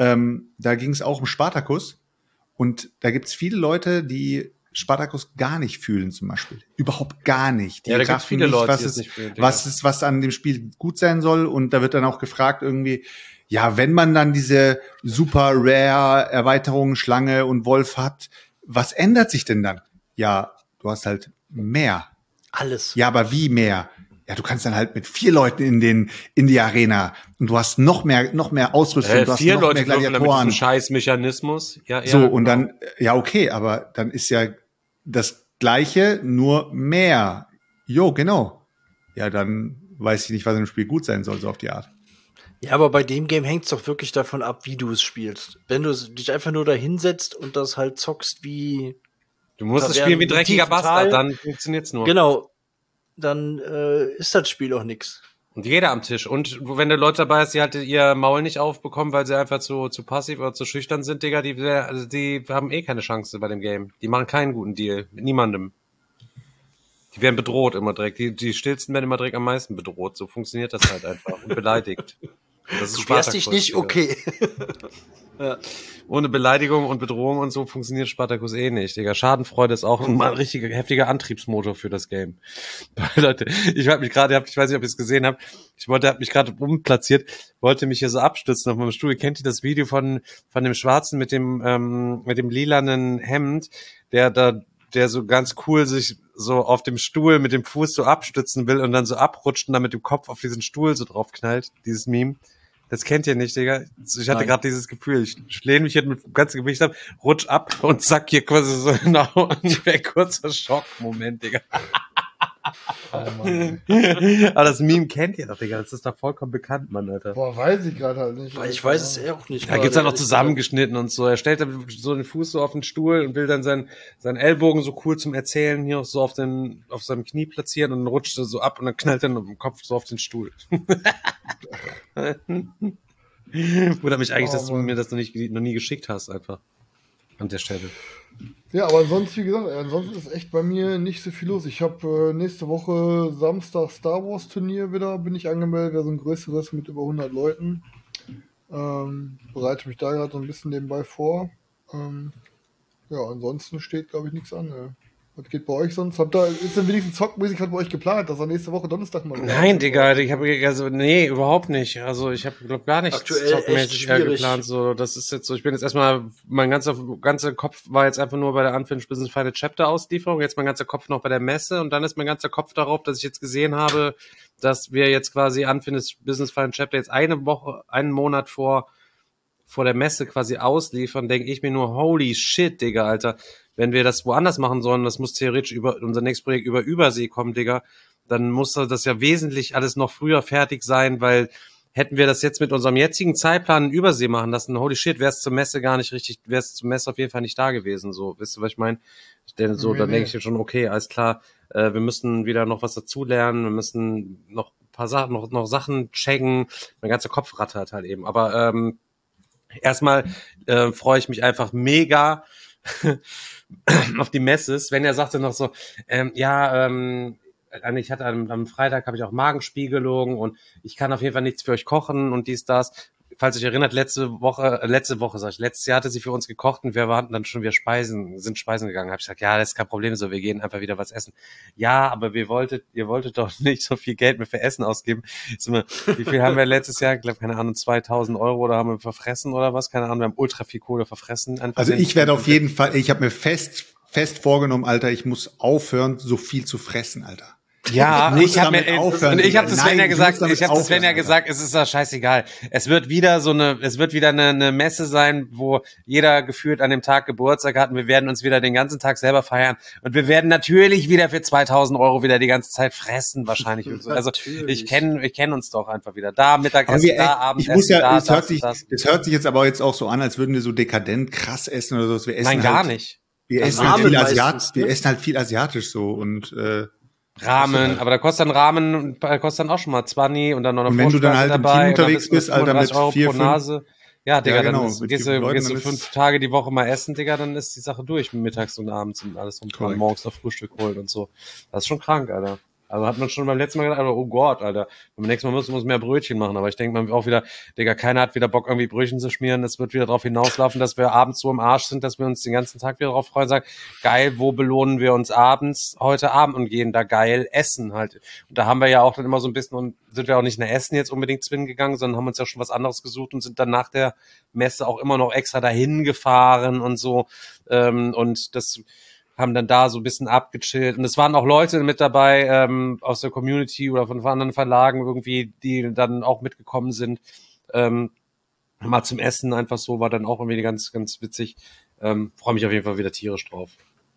da ging es auch um Spartacus. Und da gibt's viele Leute, die Spartacus gar nicht fühlen, zum Beispiel. Überhaupt gar nicht. Die ja, da gibt's viele Leute, die es nicht fühlen. Was an dem Spiel gut sein soll. Und da wird dann auch gefragt irgendwie, ja, wenn man dann diese super rare Erweiterungen Schlange und Wolf hat, was ändert sich denn dann? Ja, du hast halt mehr. Alles. Ja, aber wie mehr? Ja, du kannst dann halt mit 4 Leuten in die Arena und du hast noch mehr Ausrüstung, du hast 4 noch Leute mehr Gladiatoren. Mit diesem Scheiß-Mechanismus. Ja, so, und dann, ja, okay, aber dann ist ja das Gleiche, nur mehr. Jo, genau. Ja, dann weiß ich nicht, was im Spiel gut sein soll, so auf die Art. Ja, aber bei dem Game hängt's doch wirklich davon ab, wie du es spielst. Wenn du dich einfach nur da hinsetzt und das halt zockst wie... Du musst es spielen wie dreckiger Bastard, dann funktioniert's nur. Genau. Dann ist das Spiel auch nix. Und jeder am Tisch. Und wenn du Leute dabei hast, die halt ihr Maul nicht aufbekommen, weil sie einfach zu passiv oder zu schüchtern sind, Digga, die haben eh keine Chance bei dem Game. Die machen keinen guten Deal. Mit niemandem. Die werden bedroht immer direkt. Die stillsten werden immer direkt am meisten bedroht. So funktioniert das halt einfach. Und beleidigt. Und das ist du wärst dich nicht okay. Ja. Ohne Beleidigung und Bedrohung und so funktioniert Spartacus eh nicht, Digga. Schadenfreude ist auch ein richtiger, heftiger Antriebsmotor für das Game. Leute, ich weiß nicht, ob ihr es gesehen habt, hab mich gerade umplatziert, wollte mich hier so abstützen auf meinem Stuhl. Kennt ihr das Video von dem Schwarzen mit dem lilanen Hemd, der so ganz cool sich so auf dem Stuhl mit dem Fuß so abstützen will und dann so abrutscht und dann mit dem Kopf auf diesen Stuhl so draufknallt, dieses Meme? Das kennt ihr nicht, Digga. Ich hatte gerade dieses Gefühl, ich lehne mich hier mit ganzem Gewicht ab, rutsch ab und zack hier quasi so genau und ein kurzer Schockmoment, Digga. Oh Mann. Aber das Meme kennt ihr doch, Digga. Das ist doch vollkommen bekannt, Mann, Alter. Boah, weiß ich gerade halt nicht. Ich weiß es auch nicht. Da gibt's dann noch zusammengeschnitten und so. Er stellt dann so den Fuß so auf den Stuhl und will dann seinen Ellbogen so cool zum Erzählen hier so auf seinem Knie platzieren und dann rutscht er so ab und dann knallt er mit dem Kopf so auf den Stuhl. Wundert mich eigentlich, dass du mir das noch nie geschickt hast, einfach. An der Stelle. Ja, aber ansonsten, wie gesagt, ist echt bei mir nicht so viel los. Ich habe nächste Woche Samstag Star Wars Turnier wieder, bin ich angemeldet, wäre so ein größeres mit über 100 Leuten. Bereite mich da gerade so ein bisschen nebenbei vor. Ja, ansonsten steht, glaube ich, nichts an. Was geht bei euch sonst? Ist denn wenigstens zockmäßig bei euch geplant, dass er nächste Woche Donnerstag mal... Nein, Digga, nee, überhaupt nicht. Also ich habe, glaube gar nicht zockmäßig geplant. So, das ist jetzt so, ich bin jetzt erstmal, mein ganzer Kopf war jetzt einfach nur bei der Unfinished Business Final Chapter Auslieferung, jetzt mein ganzer Kopf noch bei der Messe und dann ist mein ganzer Kopf darauf, dass ich jetzt gesehen habe, dass wir jetzt quasi Unfinished Business Final Chapter jetzt einen Monat vor der Messe quasi ausliefern, denke ich mir nur, holy shit, Digga, Alter. Wenn wir das woanders machen sollen, das muss theoretisch unser nächstes Projekt über Übersee kommen, Digga, dann muss das ja wesentlich alles noch früher fertig sein, weil hätten wir das jetzt mit unserem jetzigen Zeitplan in Übersee machen lassen, holy shit, wäre es zur Messe auf jeden Fall nicht da gewesen, so, wisst ihr, was ich meine? Dann denke ich mir schon, okay, alles klar, wir müssen wieder noch was dazulernen, wir müssen noch ein paar Sachen, noch Sachen checken, mein ganzer Kopf rattert halt eben, aber erstmal freue ich mich einfach mega auf die Messe. Svenja sagte noch so, ich hatte am Freitag habe ich auch Magenspiegelung und ich kann auf jeden Fall nichts für euch kochen und dies, das. falls ihr euch erinnert, letztes Jahr hatte sie für uns gekocht und wir waren dann schon wieder sind Speisen gegangen. Habe ich gesagt, ja, das ist kein Problem so, wir gehen einfach wieder was essen. Ja, aber ihr wolltet doch nicht so viel Geld mehr für Essen ausgeben. Wie viel haben wir letztes Jahr? Ich glaube, keine Ahnung, 2.000 Euro oder haben wir verfressen oder was? Keine Ahnung, wir haben ultra viel Kohle verfressen. Also ich werde auf jeden Fall, ich habe mir fest vorgenommen, Alter, ich muss aufhören, so viel zu fressen, Alter. Ja, ich habe das Svenja gesagt, es ist doch scheißegal. Es wird wieder eine Messe sein, wo jeder gefühlt an dem Tag Geburtstag hat und wir werden uns wieder den ganzen Tag selber feiern und wir werden natürlich wieder für 2.000 Euro wieder die ganze Zeit fressen wahrscheinlich und so. Also ich kenne uns doch einfach wieder. Da Mittagessen, da Abendessen, es hört sich jetzt aber jetzt auch so an, als würden wir so dekadent krass essen oder so. Wir essen Nein, gar nicht. Wir essen halt viel asiatisch so und Ramen, aber da kostet dann auch schon mal 20 und dann noch eine und wenn du dann halt im Team unterwegs bist, Alter, mit 4, 5 Nase. Ja, Digga, ja, genau, dann gehst du 5 Tage die Woche mal essen, Digga, dann ist die Sache durch, mittags und abends und alles und morgens noch Frühstück holen und so. Das ist schon krank, Alter. Also hat man schon beim letzten Mal gedacht, oh Gott, Alter, beim nächsten Mal muss mehr Brötchen machen. Aber ich denke mal auch wieder, Digga, keiner hat wieder Bock, irgendwie Brötchen zu schmieren. Es wird wieder darauf hinauslaufen, dass wir abends so im Arsch sind, dass wir uns den ganzen Tag wieder drauf freuen und sagen, geil, wo belohnen wir uns abends? Heute Abend und gehen da geil essen halt. Und da haben wir ja auch dann immer so ein bisschen, und sind wir auch nicht nach Essen jetzt unbedingt zwingen gegangen, sondern haben uns ja schon was anderes gesucht und sind dann nach der Messe auch immer noch extra dahin gefahren und so. Und das haben dann da so ein bisschen abgechillt. Und es waren auch Leute mit dabei aus der Community oder von anderen Verlagen irgendwie, die dann auch mitgekommen sind. Mal zum Essen einfach so, war dann auch irgendwie ganz, ganz witzig. Freue mich auf jeden Fall wieder tierisch drauf.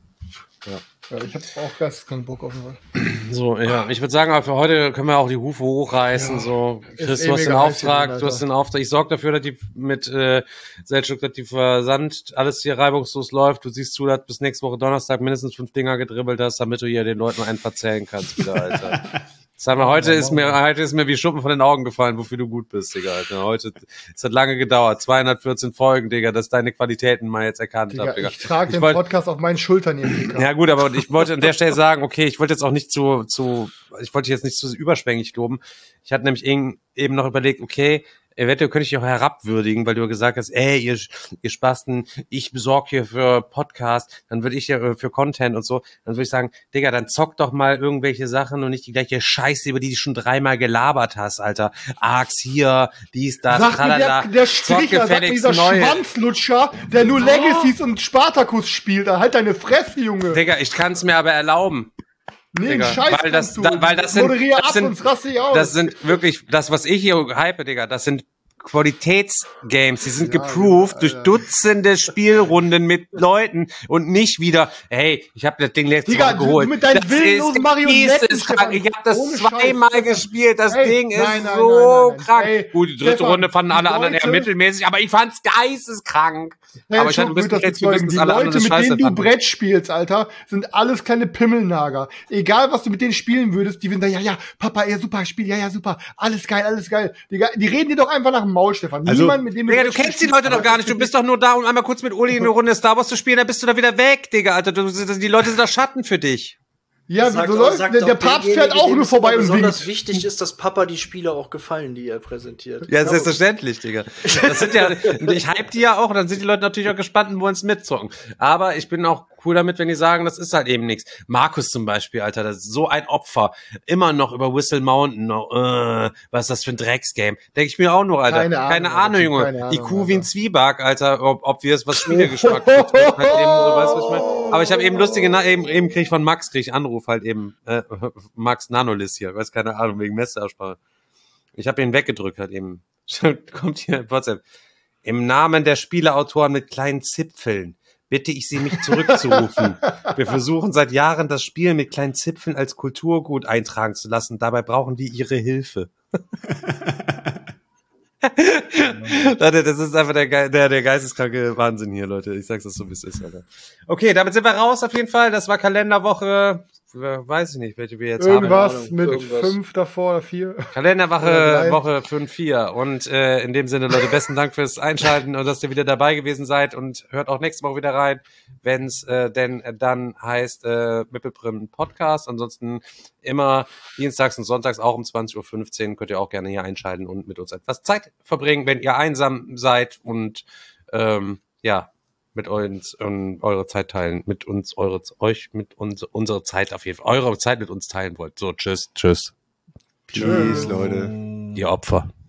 Ja, ich habe auch ganz keinen Bock auf den So, ja, ich würde sagen, für heute können wir auch die Hufe hochreißen. Ja, so, Chris, du hast den Auftrag, ich sorge dafür, dass die mit Seltschuk, dass die Versand alles hier reibungslos läuft. Du siehst zu, dass bis nächste Woche Donnerstag mindestens 5 Dinger gedribbelt hast, damit du hier den Leuten einen verzählen kannst wieder, Alter. Sag mal, heute ist mir wie Schuppen von den Augen gefallen, wofür du gut bist, Digga, Alter. Es hat lange gedauert. 214 Folgen, Digga, dass deine Qualitäten mal jetzt erkannt habe, Digga. Ich trage den Podcast auf meinen Schultern jetzt. Ja gut, aber ich wollte an der Stelle sagen, okay, ich wollte jetzt auch nicht ich wollte jetzt nicht zu überschwänglich loben. Ich hatte nämlich eben noch überlegt, okay, eventuell könnte ich dich auch herabwürdigen, weil du gesagt hast, ihr Spasten, ich besorge hier für Podcast, dann würde ich ja für Content und so, dann würde ich sagen, Digga, dann zock doch mal irgendwelche Sachen und nicht die gleiche Scheiße, über die du schon 3-mal gelabert hast, Alter. Arx hier, dies, das, tralala. Der Stricher, dieser Schwanzlutscher, der nur Legacies und Spartacus spielt, halt deine Fresse, Junge. Digga, ich kann's mir aber erlauben. Nee, Digga, Scheiß weil das sind wirklich, das, was ich hier hype, Digga, das sind Qualitätsgames, die sind geproved durch Dutzende Spielrunden mit Leuten und nicht wieder, hey, ich habe das Ding letztes Mal geholt. Mit deinen willenlosen Marionetten. Ich habe das 2-mal gespielt, das Ding ist so krank. Ey, gut, die dritte Runde fanden alle anderen eher mittelmäßig, aber ich fand's geisteskrank. Aber ich hatte ein bisschen jetzt zu wissen, dass alle anderen Scheiße mit denen du Brett spielst, Alter, sind alles kleine Pimmelnager. Egal, was du mit denen spielen würdest, die würden sagen, ja, Papa, super Spiel, ja, super, alles geil. Die reden dir doch einfach nach dem Maul, Stefan. Also, niemand, mit dem du kennst die Leute doch gar nicht. Du bist doch nur da, um einmal kurz mit Uli eine Runde Star Wars zu spielen, dann bist du da wieder weg, Digga, Alter. Die Leute sind doch Schatten für dich. Ja, so läuft der Papst fährt auch nur vorbei und winkt. Besonders wichtig ist, dass Papa die Spiele auch gefallen, die er präsentiert. Ja, selbstverständlich, Digga. Das sind ja, ich hype die ja auch, und dann sind die Leute natürlich auch gespannt und wollen es mitzocken. Aber ich bin auch cool damit, wenn die sagen, das ist halt eben nichts. Markus zum Beispiel, Alter, das ist so ein Opfer. Immer noch über Whistle Mountain, was ist das für ein Drecksgame? Denke ich mir auch nur, Alter. Keine Ahnung, Junge. Keine Ahnung, IQ wie ein Zwieback, Alter, ob wir es was Spielegeschmack halt eben, so, weißt du, was ich meine? Aber ich habe eben eben krieg ich von Max Anruf halt eben, Max Nanolis hier, weiß keine Ahnung, wegen Messeaussprache. Ich habe ihn weggedrückt halt eben. Kommt hier in WhatsApp. Im Namen der Spieleautoren mit kleinen Zipfeln bitte ich Sie, mich zurückzurufen. Wir versuchen seit Jahren, das Spiel mit kleinen Zipfeln als Kulturgut eintragen zu lassen. Dabei brauchen wir Ihre Hilfe. Das ist einfach der geisteskranke Wahnsinn hier, Leute. Ich sag's das so, wie es ist, Alter. Okay, damit sind wir raus auf jeden Fall. Das war Kalenderwoche weiß ich nicht, welche wir jetzt irgendwas haben. Mit 5 davor oder 4. Kalenderwoche Woche 5-4. Und in dem Sinne, Leute, besten Dank fürs Einschalten und dass ihr wieder dabei gewesen seid und hört auch nächste Woche wieder rein, wenn es denn dann heißt Mippelprim Podcast. Ansonsten immer dienstags und sonntags auch um 20.15 Uhr könnt ihr auch gerne hier einschalten und mit uns etwas Zeit verbringen, wenn ihr einsam seid und mit uns eure Zeit teilen, mit uns unsere Zeit auf jeden Fall, eure Zeit mit uns teilen wollt. So, tschüss. Tschüss, Leute. Ihr Opfer.